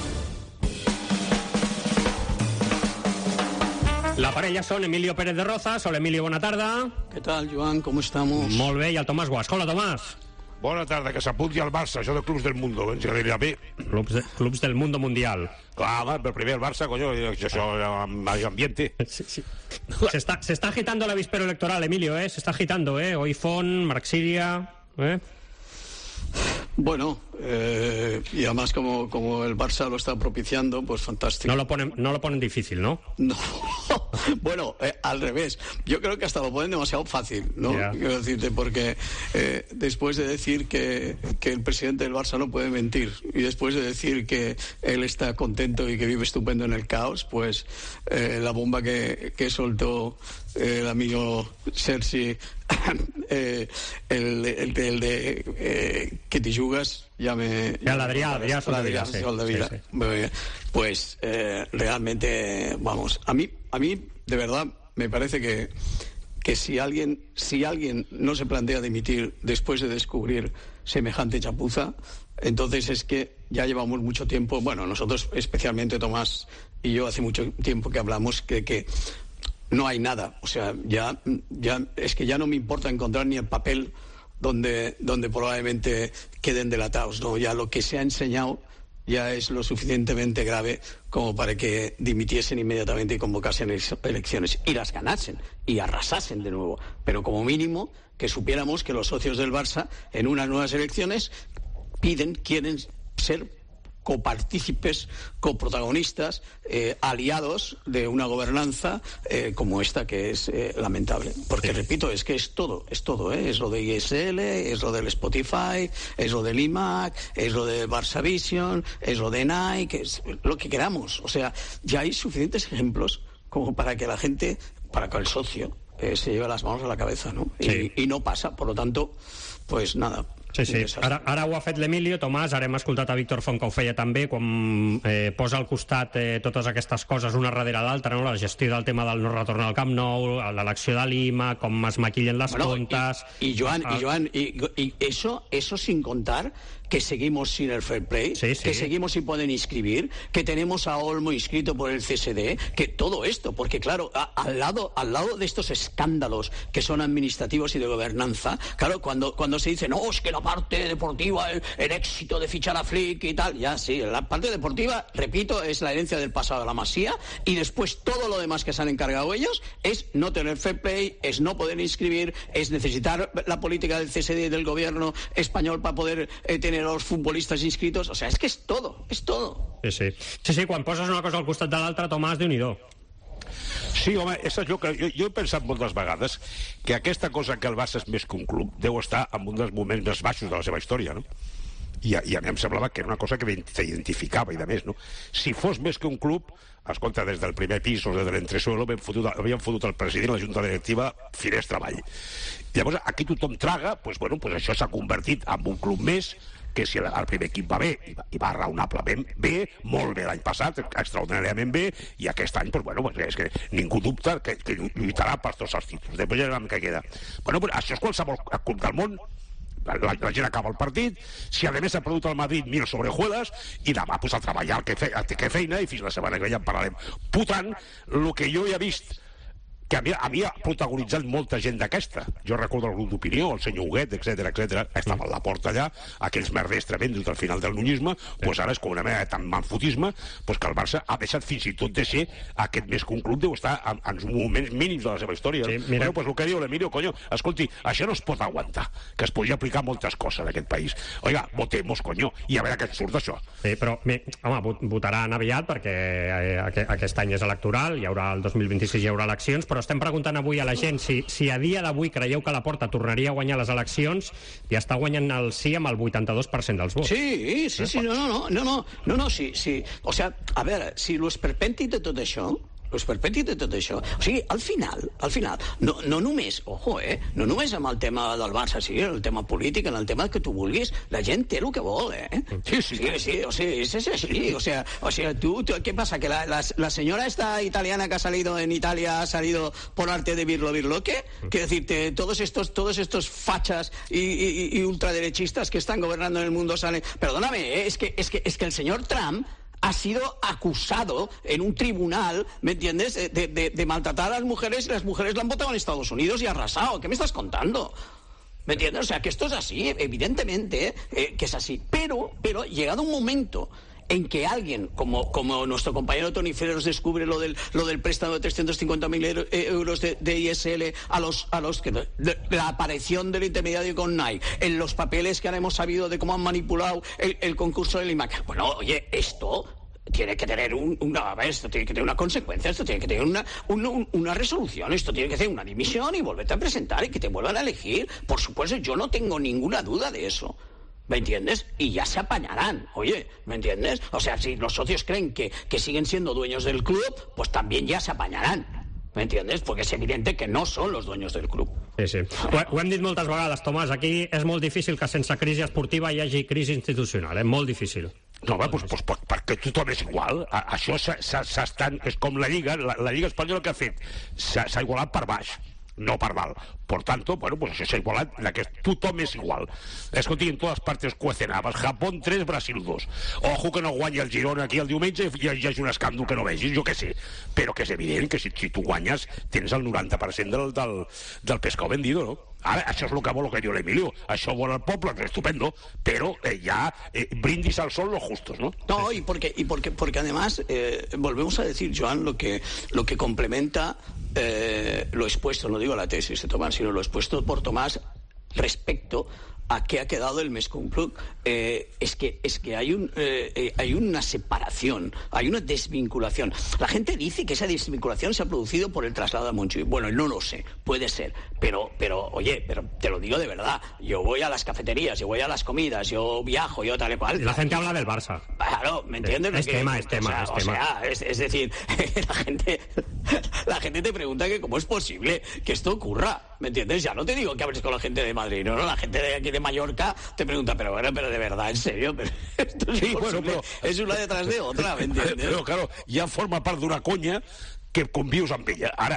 La parella son Emilio Pérez de Rozas. Hola, Emilio, bona tarda. ¿Qué tal, Joan? ¿Cómo estamos? Molt bé, i el Tomàs Guasco. Hola, Tomàs. Bona tarda, que s'apunti al Barça, això de Clubs del Mundo, ens anirà bé. Clubs, de, clubs del Mundo Mundial. Ah, va, però primer el Barça, coño, això, medio ambiente. Sí, sí. Se está, se está agitando la víspera electoral, Emilio, ¿eh? Se está agitando, ¿eh? Hoy Font, Marc Síria, ¿eh? Bueno, eh, y además como, como el Barça lo está propiciando, pues fantástico. No lo ponen, no lo ponen difícil, ¿no? No. Bueno, eh, al revés. Yo creo que hasta lo ponen demasiado fácil, ¿no? Yeah. Quiero decirte, porque eh, después de decir que, que el presidente del Barça no puede mentir y después de decir que él está contento y que vive estupendo en el caos, pues eh, la bomba que, que soltó eh, el amigo Sergi, eh, el, el, el de eh, que te jugas, ya me... Ya l'Adrià, l'Adrià Soldevila, sí. Soldevila. Sí, sí. Pues eh, realmente, vamos, a mí, a mí de verdad me parece que, que si alguien, si alguien no se plantea dimitir después de descubrir semejante chapuza, entonces es que ya llevamos mucho tiempo, bueno, nosotros especialmente Tomás y yo hace mucho tiempo que hablamos que, que no hay nada, o sea, ya, ya es que ya no me importa encontrar ni el papel donde, donde probablemente queden delatados, ¿no? Ya lo que se ha enseñado ya es lo suficientemente grave como para que dimitiesen inmediatamente y convocasen elecciones y las ganasen y arrasasen de nuevo, pero como mínimo que supiéramos que los socios del Barça en unas nuevas elecciones piden, quieren ser copartícipes, coprotagonistas, eh, aliados de una gobernanza eh, como esta, que es eh, lamentable. Porque, sí. repito, es que es todo, es todo, ¿eh? Es lo de I S L, es lo del Spotify, es lo del I M A C, es lo de Barça Vision, es lo de Nike, es lo que queramos. O sea, ya hay suficientes ejemplos como para que la gente, para que el socio eh, se lleve las manos a la cabeza, ¿no? Sí. I, i no passa, por lo tanto, pues nada. Sí, sí. Ara, ara ho ha fet l'Emilio, Tomàs, ara hem escoltat a Víctor Font que ho feia també, quan eh, posa al costat eh, totes aquestes coses una darrere l'altra, no? La gestió del tema del no retorn al Camp Nou, l'elecció de Lima, com es maquillen les bueno, comptes... I, i Joan, ah. i, Joan y, y eso, eso sin contar que seguimos sin el fair play, sí, sí. que seguimos sin poder inscribir, que tenemos a Olmo inscrito por el C S D, que todo esto, porque claro, a, al lado al lado de estos escándalos que son administrativos y de gobernanza, claro, cuando, cuando se dice, no, es que la parte deportiva, el, el éxito de fichar a Flick y tal, ya sí, la parte deportiva, repito, es la herencia del pasado de la Masía, y después todo lo demás que se han encargado ellos es no tener fair play, es no poder inscribir, es necesitar la política del C S D y del gobierno español para poder eh, tener a los futbolistas inscritos, o sea, es que es todo, es todo. Sí, sí. Sí, sí, quan poses una cosa al costat de l'altra, Tomàs, Déu-n'hi-do. Sí, home, és allò que jo, jo he pensat moltes vegades que aquesta cosa que el Barça és més que un club deu estar en un dels moments més baixos de la seva història, no? I a, i a mi em semblava que era una cosa que s'identificava i de més, no? Si fos més que un club, escolta, des del primer pis o des de l'entresuelo havien fotut, havien fotut el president i la junta directiva finestra avall. Llavors, aquí tothom traga, doncs, bueno, doncs això s'ha convertit en un club més, que si el primer equip va bé, i va raonablement bé, molt bé l'any passat, extraordinàriament bé, i aquest any, doncs, bueno, doncs és que ningú dubta que, que lluitarà per tots els títols. Després ja veurem què queda. Bueno, doncs això és qualsevol club del món. La, la, la gent acaba el partit, si a més ha perdut el Madrid mil sobrejuelas, i demà pues, a treballar el que, fe, el que feina, i fins la setmana que ve ja en parlarem. Putant, el que jo he vist que havia, havia protagonitzat molta gent d'aquesta. Jo recordo el grup d'opinió, el senyor Huguet, etcètera, etcètera, estava a la porta allà, aquells merders tremendos del final del nuñisme, pues ara és com una mena de tan manfotisme, pues que el Barça ha deixat fins i tot de ser aquest més que un club, deu estar en, en uns moments mínims de la seva història. Sí, mira... Bueno, pues el que diu l'Emilio, coño, escolti, això no es pot aguantar, que es podria aplicar moltes coses en aquest país. Oiga, votemos, coño, i a veure què et surt d'això. Sí, però, mi, home, votaran aviat perquè eh, aquest any és electoral, hi haurà el dos mil vint-i-sis hi haurà eleccions, però estem preguntant avui a la gent si, si a dia d'avui creieu que la Porta tornaria a guanyar les eleccions, i està guanyant el sí amb el vuitanta-dos per cent dels vots. Sí, sí, sí, no, no, no, no, no, no, no, sí, sí. O sea, a veure, si l'esperpèntic de tot això, l'esperpèntic de tot això, o sigui, al final, al final, no, no només, ojo, eh, no només amb el tema del Barça, sí, el tema polític, en el tema que tu vulguis, la gent té el que vol, eh? Sí, sí. Sí, sí, o sea, es así, o sea, o sea, tú, tú ¿qué pasa? Que la, la, la señora esta italiana que ha salido en Italia ha salido por arte de birlo birlo, ¿qué? Quiero decirte, todos estos, todos estos fachas y, y, y ultraderechistas que están gobernando en el mundo salen, perdóname, eh, es que, es que, es que el señor Trump ha sido acusado en un tribunal, ¿me entiendes?, de, de, de maltratar a las mujeres, y las mujeres la han votado en Estados Unidos y ha arrasado. ¿Qué me estás contando? ¿Me entiendes? O sea, que esto es así, evidentemente, eh, que es así. Pero, pero llegado un momento en que alguien, como, como nuestro compañero Tony Ferreros descubre lo del, lo del préstamo de trescientos cincuenta mil euros de, de I S L a los, a los que, de, la aparición del intermediario con Nike, en los papeles que ahora hemos sabido de cómo han manipulado el, el concurso del IMAC. Bueno, oye, esto tiene que tener un, una, esto tiene que tener una consecuencia, esto tiene que tener una, una, una resolución, esto tiene que ser una dimisión y volverte a presentar y que te vuelvan a elegir. Por supuesto, yo no tengo ninguna duda de eso. ¿Me entiendes? Y ya se apañarán, oye, ¿me entiendes? O sea, si los socios creen que, que siguen siendo dueños del club, pues también ya se apañarán. ¿Me entiendes? Porque es evidente que no son los dueños del club. Sí, sí. Ho, ho hem dit moltes vegades, Tomàs, aquí és molt difícil que sense crisi esportiva hi hagi crisi institucional, eh? Molt difícil. No, home, pues, pues, pues, perquè tothom és igual. A, això s'estan... És com la Lliga, la, la Lliga Espanyola que ha fet. S'ha igualat per baix, no per dalt. Por tanto, bueno, pues això s'ha igualat, la que tothom és igual. Escolti, en totes partes cuecen habas. Japón tres, Brasil dos. Ojo que no guanya el Girona aquí el diumenge i hi hagi un escàndol que no vegis, jo què sé. Però que és evident que si, si tu guanyes tens el noranta per cent del, del, del pescado vendido, no? Ara, això és el que vol el que diu l'Emilio. Això vol el poble, que és estupendo, pero eh, ya eh, brindis al sol los justos, ¿no? No, y porque, y porque, porque además, eh, volvemos a decir, Joan, lo que, lo que complementa eh, lo expuesto, no digo la tesis de Tomás, sino lo expuesto por Tomás respecto a qué ha quedado el Mestcom Club. Eh, es que, es que hay, un, eh, eh, hay una separación, hay una desvinculación. La gente dice que esa desvinculación se ha producido por el traslado a Montjuïc. Bueno, no lo sé, puede ser, pero, pero oye, pero te lo digo de verdad, yo voy a las cafeterías, yo voy a las comidas, yo viajo, yo tal y cual. Y la gente habla del Barça. Claro, ¿me entiendes? Es, es que, tema, es tema, o sea, es o tema. Sea, es, es decir, la gente, la gente te pregunta que cómo es posible que esto ocurra. ¿Me entiendes? Ya no te digo que hables con la gente de Madrid, no, no, la gente de aquí de Mallorca te pregunta, pero bueno, pero de verdad, en serio, pero esto es sí, bueno, però... és una detrás de otra, ¿me entiendes? Però, claro, ja forma part d'una conya que convius amb ella. Ara,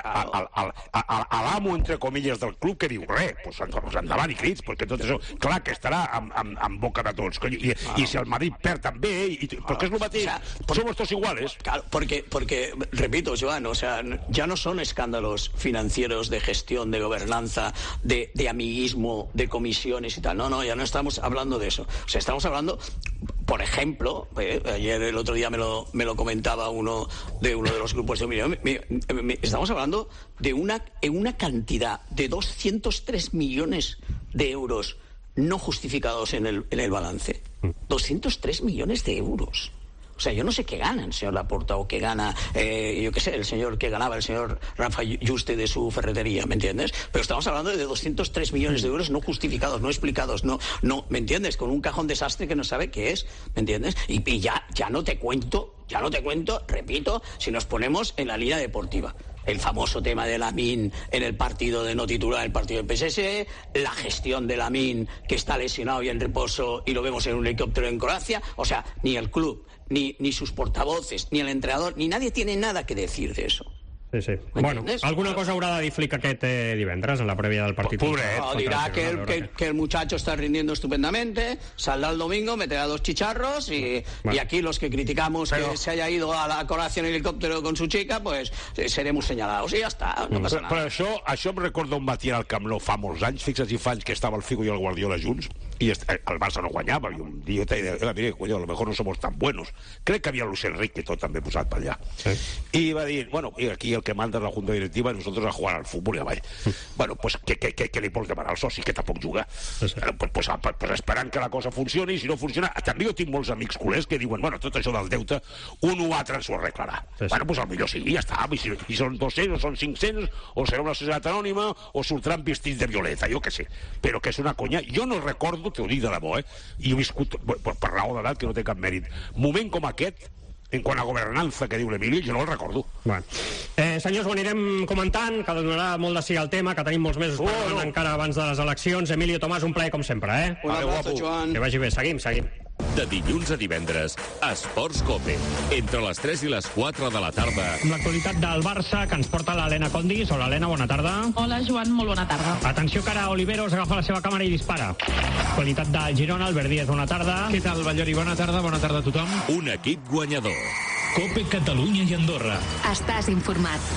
a l'amo, entre comilles, del club, que diu, res, pues, endavant i crits, perquè tot això, clar que estarà en boca de tots. I, i si el Madrid perd també, i, perquè és el mateix, o sea, por, somos todos iguales. Claro, porque, porque, repito, Joan, o sea, ya no son escándalos financieros de gestión, de gobernanza, de, de amiguismo, de comisiones y tal. No, no, ya no estamos hablando de eso. O sea, estamos hablando... Por ejemplo, eh, ayer el otro día me lo, me lo comentaba uno de uno de los grupos de opinión, me, me, me, estamos hablando de una, una cantidad de doscientos tres millones de euros no justificados en el, en el balance. doscientos tres millones de euros. O sea, yo no sé qué gana el señor Laporta o qué gana, eh, yo qué sé, el señor que ganaba, el señor Rafa Juste de su ferretería, ¿me entiendes? Pero estamos hablando de doscientos tres millones de euros no justificados, no explicados, no, no, ¿me entiendes? Con un cajón desastre que no sabe qué es, ¿me entiendes? Y, y ya, ya no te cuento, ya no te cuento, repito, si nos ponemos en la línea deportiva. El famoso tema de Lamine en el partido de no titular, el partido del P S S, la gestión de Lamine que está lesionado y en reposo y lo vemos en un helicóptero en Croacia. O sea, ni el club, ni, ni sus portavoces, ni el entrenador, ni nadie tiene nada que decir de eso. Sí, sí. Bueno, alguna cosa haurà de dir Flick aquest eh, divendres, en la prèvia del partit. Pobret, no, dirá que el, que, que el muchacho está rindiendo estupendamente, saldrá el domingo, meterá dos chicharros y, bueno. y aquí los que criticamos Pero... que se haya ido a la Croacia en helicóptero con su chica, pues eh, seremos señalados i ja està, no passa nada. Però això, això em recorda un matí al Camp Nou fa molts anys, fixa't si fa anys que estava el Figo i el Guardiola junts, i el Barça no guanyava, i un dia te deia, mira, coño, a lo mejor no somos tan buenos. Crec que havia Luis Enrique tot també posat per allà. Sí. I va dir, bueno, i aquí el que manda la Junta Directiva, nosotros a jugar al fútbol i avall. Bueno, pues que, que, que, que li pots demanar al soci, que tampoc juga. Sí, sí. Pues, pues, pues, pues esperant que la cosa funcioni, i si no funciona... També jo tinc molts amics culers que diuen, bueno, tot això del deute, un o altre ens ho arreglarà. Sí, sí. Bueno, pues potser sí, ja està. I, si, i són dos-cents o són cinc-cents, o serà una societat anònima, o sortiran vestits de violeta, jo què sé. Però que és una conya. Jo no recordo, t'ho dic de debò, eh? I he viscut, per, per raó d'edat, que no té cap mèrit, moment com aquest, en quant a governança que diu l'Emili, jo no el recordo. Bueno. Eh, senyors, ho anirem comentant, que donarà molt de sí al tema, que tenim molts mesos oh, per no. encara abans de les eleccions. Emilio, Tomàs, un plaer com sempre, eh? Un abrazo, Joan. Que vagi bé, seguim, seguim. De dilluns a divendres, Esports Cope, entre les tres i les quatre de la tarda. Amb l'actualitat del Barça, que ens porta l'Helena Condis. Hola, Helena, bona tarda. Hola, Joan, molt bona tarda. Atenció, que ara Oliveros agafa la seva càmera i dispara. Qualitat del Girona, Albert Díaz, bona tarda. Què tal, Ballori? Bona tarda, bona tarda a tothom. Un equip guanyador. Cope Catalunya i Andorra. Estàs informat.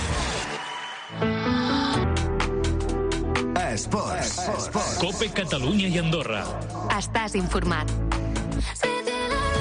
Esports. Esports. Cope Catalunya i Andorra. Estàs informat.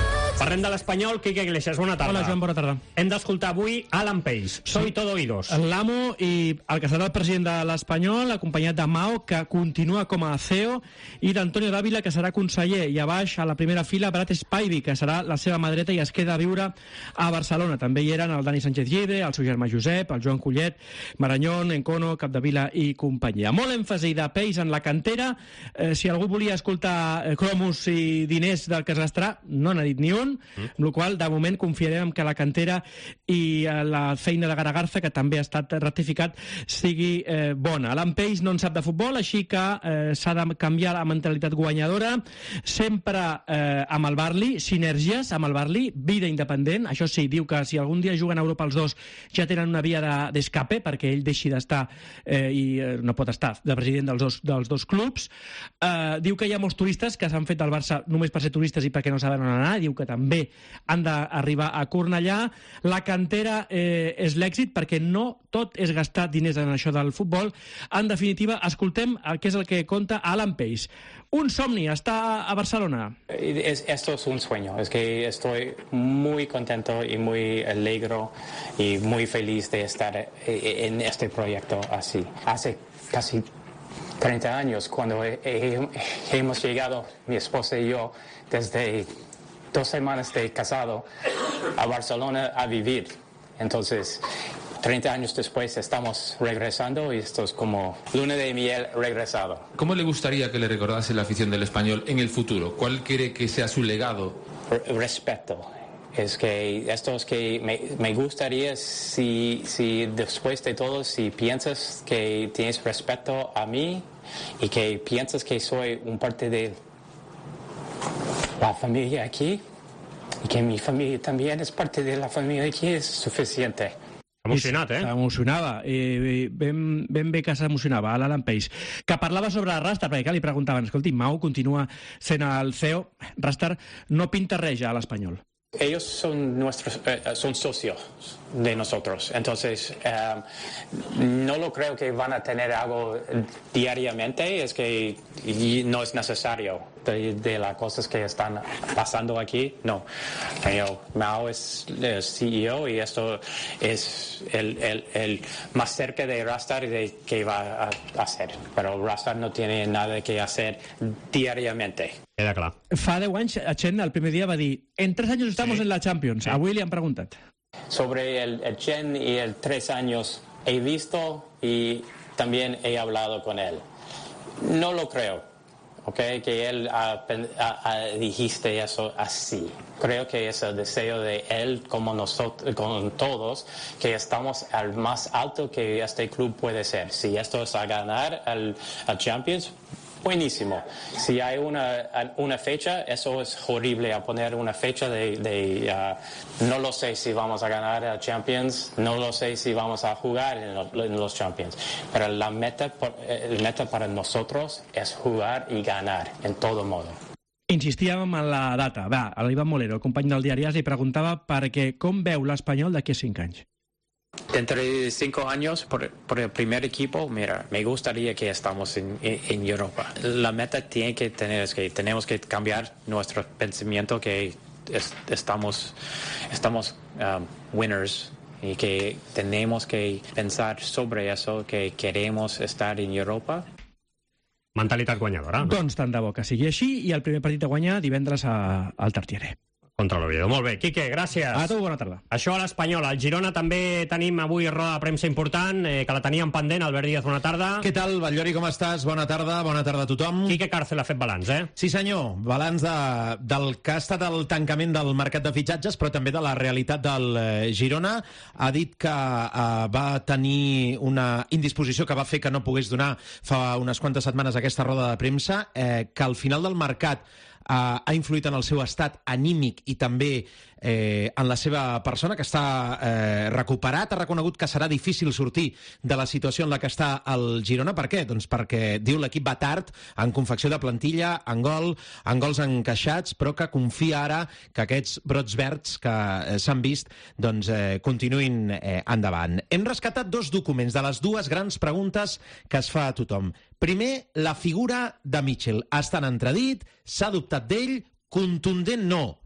Parlem de l'Espanyol. Quique Iglesias, bona tarda. Hola, Joan, bona tarda. Hem d'escoltar avui Alan Pace. Soy todo oídos. L'amo i el que serà el president de l'Espanyol, acompanyat de Mao, que continua com a C E O, i d'Antonio Dávila, que serà conseller. I a baix, a la primera fila, Brat Spivey, que serà la seva mà dreta i es queda a viure a Barcelona. També hi eren el Dani Sánchez Llibre, el seu germà Josep, el Joan Collet, Marañón, Encono, Capdevila i companyia. Molt èmfasi de Pace en la cantera. Eh, si algú volia escoltar eh, cromos i diners del que es gastarà, no n'ha dit ni un, mm. amb la qual de moment confiarem que la cantera i eh, la feina de Garagarza, que també ha estat ratificat, sigui eh, bona. Alan Pace no en sap de futbol, així que eh, s'ha de canviar la mentalitat guanyadora, sempre eh, amb el Barli, sinergies amb el Barli, vida independent. Això sí, diu que si algun dia juguen a Europa els dos ja tenen una via d'escape, de, perquè ell deixi d'estar eh, i eh, no pot estar de president dels dos, dels dos clubs. Eh, diu que hi ha molts turistes que s'han fet del Barça només per ser turistes i perquè no saben on anar. Diu que també han d'arribar a Cornellà. La cantera eh, és l'èxit perquè no tot és gastar diners en això del futbol. En definitiva, escoltem el que és el que conta Alan Pace. Un somni, està a Barcelona. Es, esto es un sueño, es que estoy muy contento y muy alegre y muy feliz de estar en este proyecto así. Hace casi treinta años cuando he, he, hemos llegado, mi esposa y yo, desde dos semanas de casado a Barcelona a vivir. Entonces, treinta años después estamos regresando y esto es como luna de miel regresado. ¿Cómo le gustaría que le recordase la afición del Español en el futuro? ¿Cuál quiere que sea su legado? Respeto. Es que esto es que me, me gustaría si, si después de todo, si piensas que tienes respeto a mí y que piensas que soy un parte de la familia aquí y que mi familia también es parte de la familia aquí, es suficiente. Emocionat, eh? S'emocionava. Eh, ben, ben bé que s'emocionava, l'Alan Pace. Que parlava sobre Rastar, perquè clar, li preguntaven, escolti, Mau continua sent el C E O, Rastar no pinta res ja a l'Espanyol. Ellos son nuestros, eh, son socios de nosotros, entonces eh, no lo creo que van a tener algo diariamente, es que no es necesario de, de las cosas que están pasando aquí, no. Pero Mao es el C E O y esto es el, el, el más cerca de Rastar de que va a hacer, pero Rastar no tiene nada que hacer diariamente. Queda clar. Fa deu anys, Chen el primer dia va dir en tres anys estamos sí. en la Champions. Sí. Avui li han preguntat. Sobre el, el Chen y el tres años he visto y también he hablado con él. No lo creo, ¿ok? Que él uh, uh, uh, dijiste eso así. Creo que es el deseo de él, como nosotros, con todos, que estamos al más alto que este club puede ser. Si esto es a ganar al, al Champions, buenísimo. Si hay una, una fecha, eso es horrible, a poner una fecha de, de uh, no lo sé si vamos a ganar a Champions, no lo sé si vamos a jugar en, lo, en los Champions, pero la meta, el meta para nosotros es jugar y ganar, en todo modo. Insistíem en la data. Va, l'Ivan Molero, el company del diari As, li preguntava perquè com veu l'Espanyol d'aquí a cinc anys. Dentro de cinco años, por, por el primer equipo, mira, me gustaría que estamos en, en, en Europa. La meta tiene que tener es que tenemos que cambiar nuestro pensamiento que es, estamos, estamos um, winners y que tenemos que pensar sobre eso, que queremos estar en Europa. Mentalitat guanyadora. No? Doncs tant de bo que sigui així i el primer partit a guanyar divendres a, al Tartiere. Contra l'Oviedo. Molt bé. Quique, gràcies. A tu, bona tarda. Això a l'Espanyol. Al Girona també tenim avui roda de premsa important, eh, que la teníem pendent. Albert Díaz, bona tarda. Què tal, Batllori, com estàs? Bona tarda, bona tarda a tothom. Quique Cárcel ha fet balanç, eh? Sí, senyor. Balanç de, del que ha estat el tancament del mercat de fitxatges, però també de la realitat del eh, Girona. Ha dit que eh, va tenir una indisposició que va fer que no pogués donar fa unes quantes setmanes aquesta roda de premsa, eh, que al final del mercat Uh, ha influït en el seu estat anímic i també eh, en la seva persona, que està eh, recuperat. Ha reconegut que serà difícil sortir de la situació en la que està el Girona. Per què? Doncs perquè, diu, l'equip va tard en confecció de plantilla, en gol, en gols encaixats, però que confia ara que aquests brots verds que eh, s'han vist doncs, eh, continuïn eh, endavant. Hem rescatat dos documents de les dues grans preguntes que es fa a tothom. Primer, la figura de Mitchell. Està en entredit, s'ha dubtat d'ell, contundent no.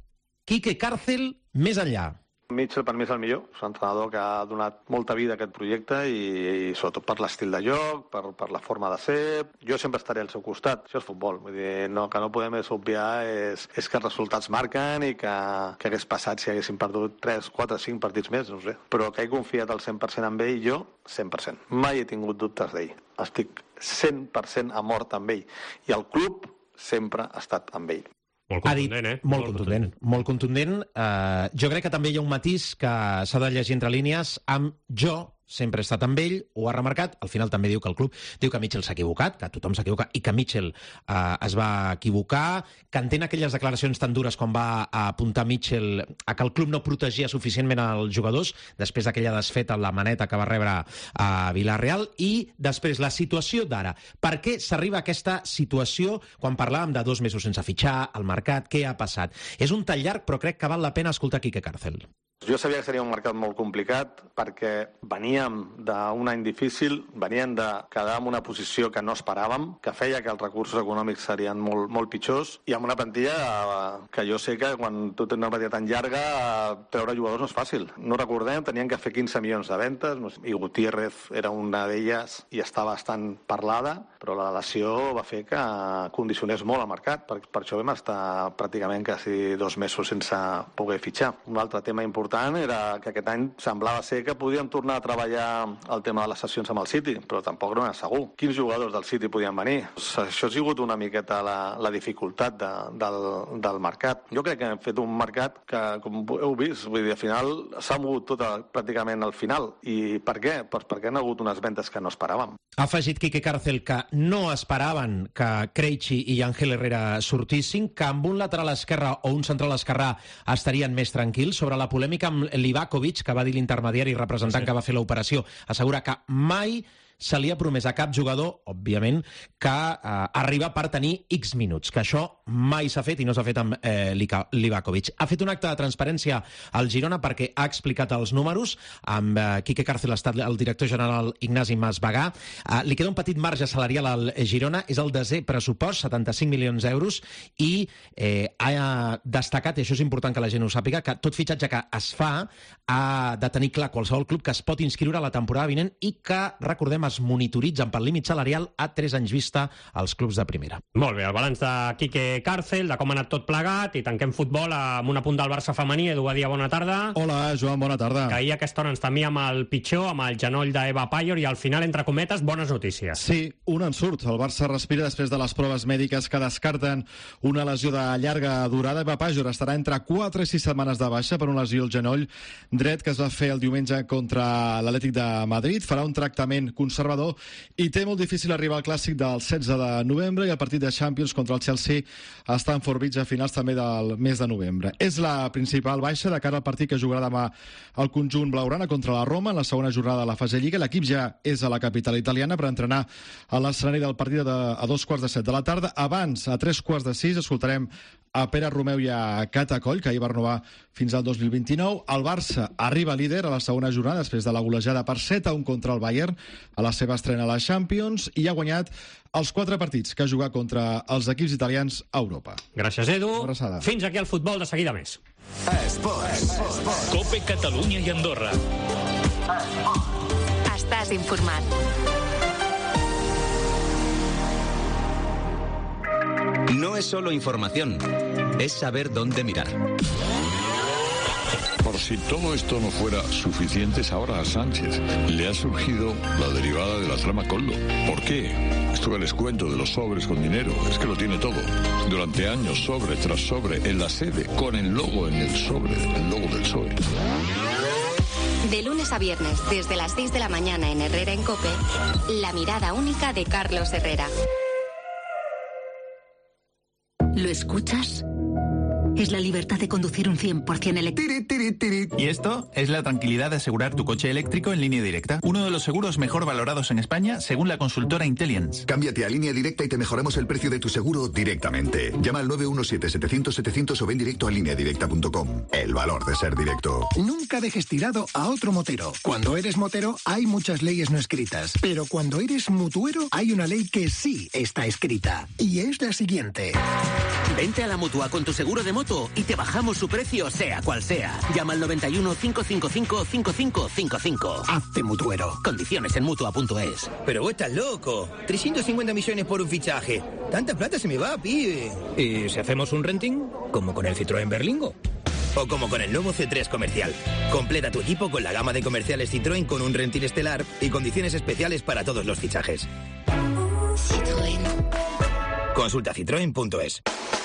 Quique Cárcel, més enllà. Mitchell per mi és el millor, és un entrenador que ha donat molta vida a aquest projecte i, i sobretot per l'estil de joc, per, per la forma de ser. Jo sempre estaré al seu costat, això és futbol. Vull dir, no, que no podem obviar és, és que els resultats marquen i que, que hagués passat si haguéssim perdut tres, quatre, cinc partits més, no sé. Però que he confiat al cent per cent en ell, jo cent per cent. Mai he tingut dubtes d'ell. Estic cent per cent a mort amb ell. I el club sempre ha estat amb ell. Molt contundent, eh? Molt contundent, molt contundent. Uh, jo crec que també hi ha un matís que s'ha de llegir entre línies amb jo, sempre he estat amb ell, ho ha remarcat, al final també diu que el club diu que Mitchell s'ha equivocat, que tothom s'ha equivocat, i que Mitchell uh, es va equivocar, que entén aquelles declaracions tan dures com va apuntar Mitchell a que el club no protegia suficientment els jugadors, després d'aquella desfeta en la maneta que va rebre a Villarreal, i després la situació d'ara. Per què s'arriba a aquesta situació quan parlàvem de dos mesos sense fitxar, el mercat, què ha passat? És un tall llarg, però crec que val la pena escoltar Quique Cárcel. Jo sabia que seria un mercat molt complicat perquè veníem d'un any difícil, veníem de quedar en una posició que no esperàvem, que feia que els recursos econòmics serien molt, molt pitjors, i amb una plantilla que jo sé que quan tu tens una plantilla tan llarga treure jugadors no és fàcil. No recordem, tenien que fer quinze milions de ventes, no sé, i Gutiérrez era una d'elles i està bastant parlada, però la lesió va fer que condicionés molt el mercat, per, per això vam estar pràcticament quasi dos mesos sense poder fitxar. Un altre tema important era que aquest any semblava ser que podíem tornar a treballar el tema de les sessions amb el City, però tampoc no era segur. Quins jugadors del City podien venir? Això ha sigut una miqueta la, la dificultat de, del, del mercat. Jo crec que hem fet un mercat que, com heu vist, vull dir, al final s'ha mogut tot a, pràcticament al final. I per què? Pues perquè han hagut unes ventes que no esperàvem. Ha afegit Quique Cárcel que no esperaven que Krejci i Ángel Herrera sortissin, que amb un lateral esquerre o un central esquerrà estarien més tranquils. Sobre la polèmica amb Livakovic, que va dir l'intermediari representant sí. que va fer l'operació, assegura que mai se li ha promès a cap jugador, òbviament, que eh, arriba per tenir X minuts, que això mai s'ha fet i no s'ha fet amb eh, Livakovic. Ha fet un acte de transparència al Girona perquè ha explicat els números, amb eh, Quique Cárcel ha estat el director general Ignasi Masvegà. Eh, li queda un petit marge salarial al Girona, és el desè pressupost, setanta-cinc milions d'euros, i eh, ha destacat, i això és important que la gent ho sàpiga, que tot fitxatge que es fa ha de tenir clar qualsevol club que es pot inscriure a la temporada vinent i que, recordem, es monitoritzen pel límit salarial a tres anys vista als clubs de primera. Molt bé, el balanç de Quique Cárcel, de com ha anat tot plegat, i tanquem futbol amb un apunt del Barça femení. Edu Badia, bona tarda. Hola, Joan, bona tarda. Que ahir a aquesta hora ens temíem el pitjor, amb el genoll d'Eva Payor, i al final, entre cometes, bones notícies. Sí, un ensurt. El Barça respira després de les proves mèdiques que descarten una lesió de llarga durada. Eva Payor estarà entre quatre i sis setmanes de baixa per una lesió al genoll dret que es va fer el diumenge contra l'Atlètic de Madrid. Farà un tractament conservador i té molt difícil arribar al clàssic del setze de novembre, i el partit de Champions contra el Chelsea està en Forbits a finals també del mes de novembre. És la principal baixa de cara al partit que jugarà demà el conjunt blaugrana contra la Roma en la segona jornada de la fase Lliga. L'equip ja és a la capital italiana per entrenar a l'escenari del partit de, a dos quarts de set de la tarda. Abans, a tres quarts de sis, escoltarem a Pere Romeu i a Cata Coll, que ahir va renovar fins al dos mil vint-i-nou. El Barça arriba líder a la segona jornada després de la golejada per set a un contra el Bayern a la seva estrena a la Champions, i ha guanyat els quatre partits que ha jugat contra els equips italians a Europa. Gràcies, Edu. Fins aquí el futbol, de seguida més. Esports. Cope Catalunya i Andorra. Estàs informat. No es solo información, es saber dónde mirar. Por si todo esto no fuera suficiente, ahora a Sánchez le ha surgido la derivada de la trama Coldo. ¿Por qué? Esto que les cuento de los sobres con dinero, es que lo tiene todo. Durante años, sobre tras sobre, en la sede, con el logo en el sobre, el logo del P S O E. De lunes a viernes, desde las seis de la mañana en Herrera en COPE, la mirada única de Carlos Herrera. ¿Lo escuchas? Es la libertad de conducir un cien por ciento eléctrico. Y esto es la tranquilidad de asegurar tu coche eléctrico en Línea Directa. Uno de los seguros mejor valorados en España, según la consultora Intelliance. Cámbiate a Línea Directa y te mejoramos el precio de tu seguro directamente. Llama al nueve uno siete, setecientos, setecientos o ven directo a línea directa punto com. El valor de ser directo. Nunca dejes tirado a otro motero. Cuando eres motero hay muchas leyes no escritas. Pero cuando eres mutuero hay una ley que sí está escrita. Y es la siguiente. Vente a la Mutua con tu seguro de moto y te bajamos su precio sea cual sea. Llama al noventa y uno, cinco cinco cinco, cinco cinco cinco cinco. Hazte mutuero. Condiciones en mutua punto es. Pero vos estás loco. trescientos cincuenta millones por un fichaje. Tanta plata se me va, pibe. ¿Y si hacemos un renting? Como con el Citroën Berlingo. O como con el nuevo C tres Comercial. Completa tu equipo con la gama de comerciales Citroën con un renting estelar y condiciones especiales para todos los fichajes. Citroën. Consulta citroen punto es.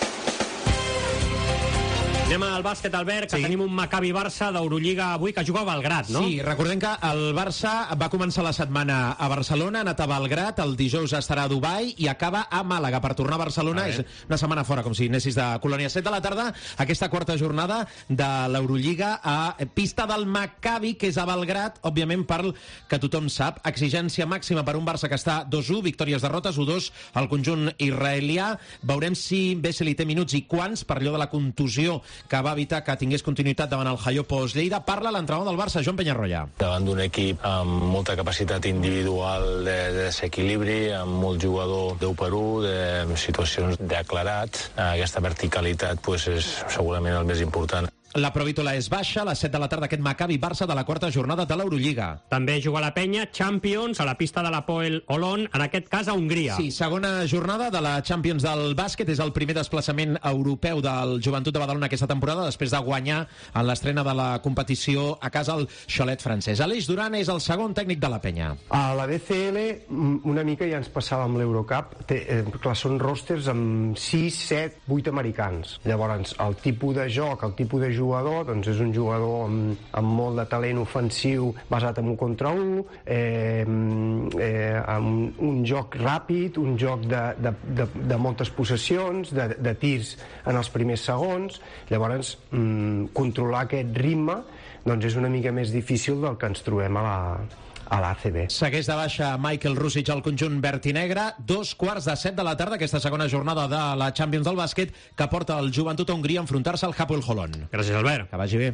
Anem al bàsquet, Albert, que sí. Tenim un Maccabi-Barça d'Eurolliga avui que juga a Belgrat, no? Sí, recordem que el Barça va començar la setmana a Barcelona, ha anat a Belgrat, el dijous estarà a Dubai i acaba a Màlaga. Per tornar a Barcelona és una setmana fora, com si anessis de colònia. set de la tarda, aquesta quarta jornada de l'Eurolliga a pista del Maccabi, que és a Belgrat, òbviament per que tothom sap. Exigència màxima per un Barça que està dos u, victòries, derrotes, u dos al conjunt israelià. Veurem si Vesely té minuts i quants, per allò de la contusió que va evitar que tingués continuïtat davant el Hayo Lleida. Parla l'entrenador del Barça, Joan Peñarroya. Davant d'un equip amb molta capacitat individual de, de desequilibri, amb molt jugador deu per u, de situacions d'aclarat, aquesta verticalitat pues, és segurament el més important. La provítola és baixa, a les set de la tarda aquest Maccabi-Barça de la quarta jornada de l'Eurolliga. També juga la penya Champions a la pista de l'Hapoel Holon, en aquest cas a Hongria. Sí, segona jornada de la Champions del bàsquet, és el primer desplaçament europeu del Joventut de Badalona aquesta temporada, després de guanyar en l'estrena de la competició a casa el Xolet francès. Aleix Duran és el segon tècnic de la penya. A la B C L una mica ja ens passava amb l'Eurocup, eh, clar, són rosters amb sis, set, vuit americans. Llavors, el tipus de joc, el tipus de jugador, doncs és un jugador amb, amb molt de talent ofensiu basat en un contra un, eh, eh, amb un joc ràpid, un joc de, de, de, de moltes possessions, de, de tirs en els primers segons. Llavors, mm, controlar aquest ritme doncs és una mica més difícil del que ens trobem a la, a l'A C B. Segueix de baixa Michael Rusic al conjunt verd i negre. Dos quarts de set de la tarda, aquesta segona jornada de la Champions del bàsquet, que porta el Joventut a Hongria a enfrontar-se al Hapoel Holon. Gràcies, Albert. Que vagi bé.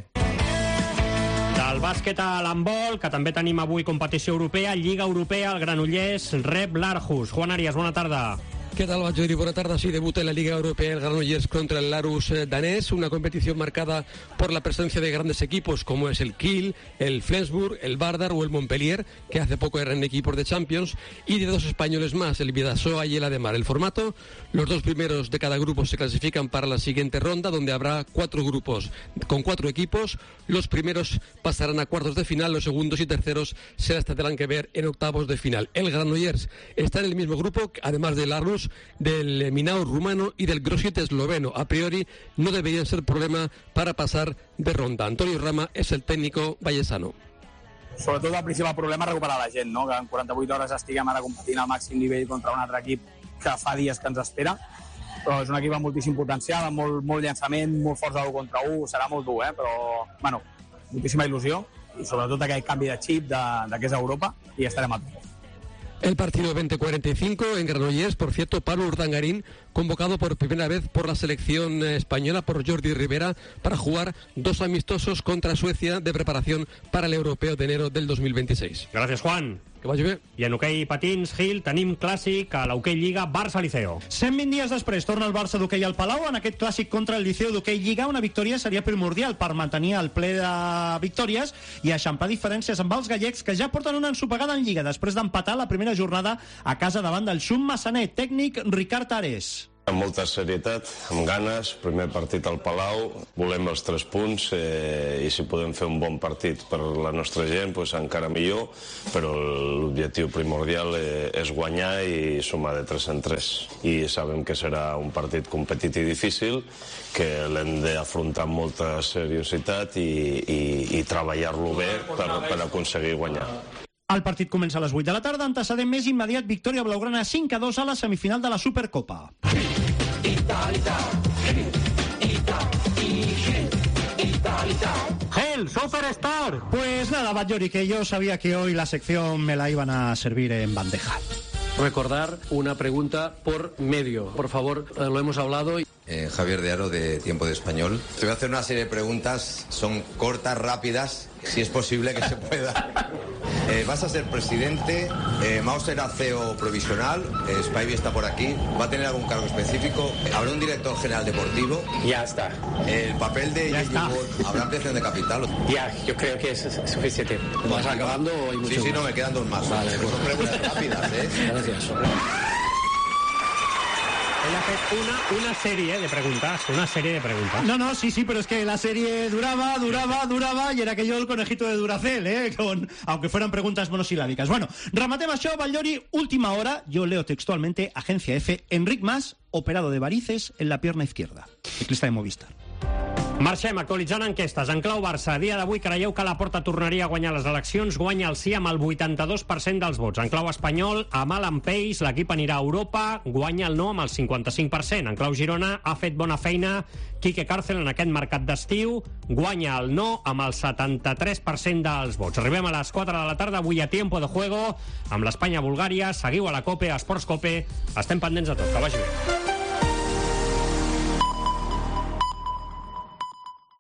Del bàsquet a l'handbol, que també tenim avui competició europea, Lliga Europea, el Granollers rep l'Arhus. Juan Arias, bona tarda. ¿Qué tal, Jordi? Buena tarde. Sí, debuta en la Liga Europea el Granollers contra el Larus danés, una competición marcada por la presencia de grandes equipos como es el Kiel, el Flensburg, el Vardar o el Montpellier, que hace poco eran equipos de Champions, y de dos españoles más, el Vidasoa y el Ademar. El formato, los dos primeros de cada grupo se clasifican para la siguiente ronda, donde habrá cuatro grupos con cuatro equipos. Los primeros pasarán a cuartos de final, los segundos y terceros se las tendrán que ver en octavos de final. El Granollers está en el mismo grupo, además del Larus, del Minao rumano y del Grosset esloveno. A priori no deberían ser problema para pasar de ronda. Antonio Rama és el técnico vallesano. Sobretot el principal problema és recuperar la gent, no? Que en quaranta-vuit hores estiguem ara competint al màxim nivell contra un altre equip que fa dies que ens espera, però és un equip amb moltíssim potencial, amb molt, molt llançament, molt forts de l'u contra u, serà molt dur, eh? Però, bueno, moltíssima il·lusió i sobretot aquest canvi de xip de, de que és Europa i estarem a tot. El partido veinte cuarenta y cinco en Granollers, por cierto, Pablo Urdangarín, convocado por primera vez por la selección española, por Jordi Rivera, para jugar dos amistosos contra Suecia de preparación para el Europeo de enero del dos mil veintiséis. Gràcies, Juan. Que vagi bé. I en hoquei patins, Gil, tenim clàssic a l'hoquei Lliga Barça-Liceo. cent vint dies després torna el Barça d'hoquei al Palau en aquest clàssic contra el Liceo d'hoquei Lliga. Una victòria seria primordial per mantenir el ple de victòries i eixamplar diferències amb els gallecs, que ja porten una ensopegada en Lliga després d'empatar la primera jornada a casa davant del Xum Massanet. Tècnic Ricard Ares. Amb molta serietat, amb ganes, primer partit al Palau, volem els tres punts eh, i si podem fer un bon partit per la nostra gent, pues encara millor, però l'objectiu primordial eh, és guanyar i sumar de tres en tres. I sabem que serà un partit competit i difícil, que l'hem d'afrontar amb molta seriositat i, i, i treballar-lo bé per, per aconseguir guanyar. El partit comença a les vuit de la tarda, antecedent més immediat, victòria blaugrana cinc a dos a la semifinal de la Supercopa. ¡Gel, Superstar! Pues nada, Batllori, que yo sabía que hoy la sección me la iban a servir en bandeja. Recordar una pregunta por medio. Por favor, eh, lo hemos hablado. Eh, Javier de Aro, de Tiempo de Español. Te voy a hacer una serie de preguntas, son cortas, rápidas, si es posible que se pueda. Eh, Eh, vas a ser presidente, eh, Mao será C E O provisional, eh, Spivey está por aquí, va a tener algún cargo específico, habrá un director general deportivo. Ya está. El papel de J J Watt, habrá ampliación de capital. Ya, yo creo que es suficiente. ¿Vas acabando o hay mucho? Sí, sí, no, me quedan dos más. Vale, pues son preguntas rápidas, ¿eh? Gracias. Ell ha fet una, una sèrie de preguntes, una sèrie de preguntes. No, no, sí, sí, pero es que la serie duraba, duraba, duraba, y era aquello el conejito de Duracell, ¿eh? Con, aunque fueran preguntas monosilábicas. Bueno, rematem això, Batllori, última hora, yo leo textualmente, Agencia F, Enric Mas, operado de varices en la pierna izquierda. Ciclista de Movistar. Marxem, actualitzant enquestes. En clau Barça, a dia d'avui creieu que Laporta tornaria a guanyar les eleccions? Guanya el sí amb el vuitanta-dos per cent dels vots. En clau espanyol, a mal en peix, l'equip anirà a Europa, guanya el no amb el cinquanta-cinc per cent. En clau Girona, ha fet bona feina Quique Cárcel en aquest mercat d'estiu, guanya el no amb el setanta-tres per cent dels vots. Arribem a les quatre de la tarda, avui a Tiempo de Juego, amb l'Espanya-Bulgària. Seguiu a la COPE, a Esports COPE. Estem pendents de tot. Que vagi bé.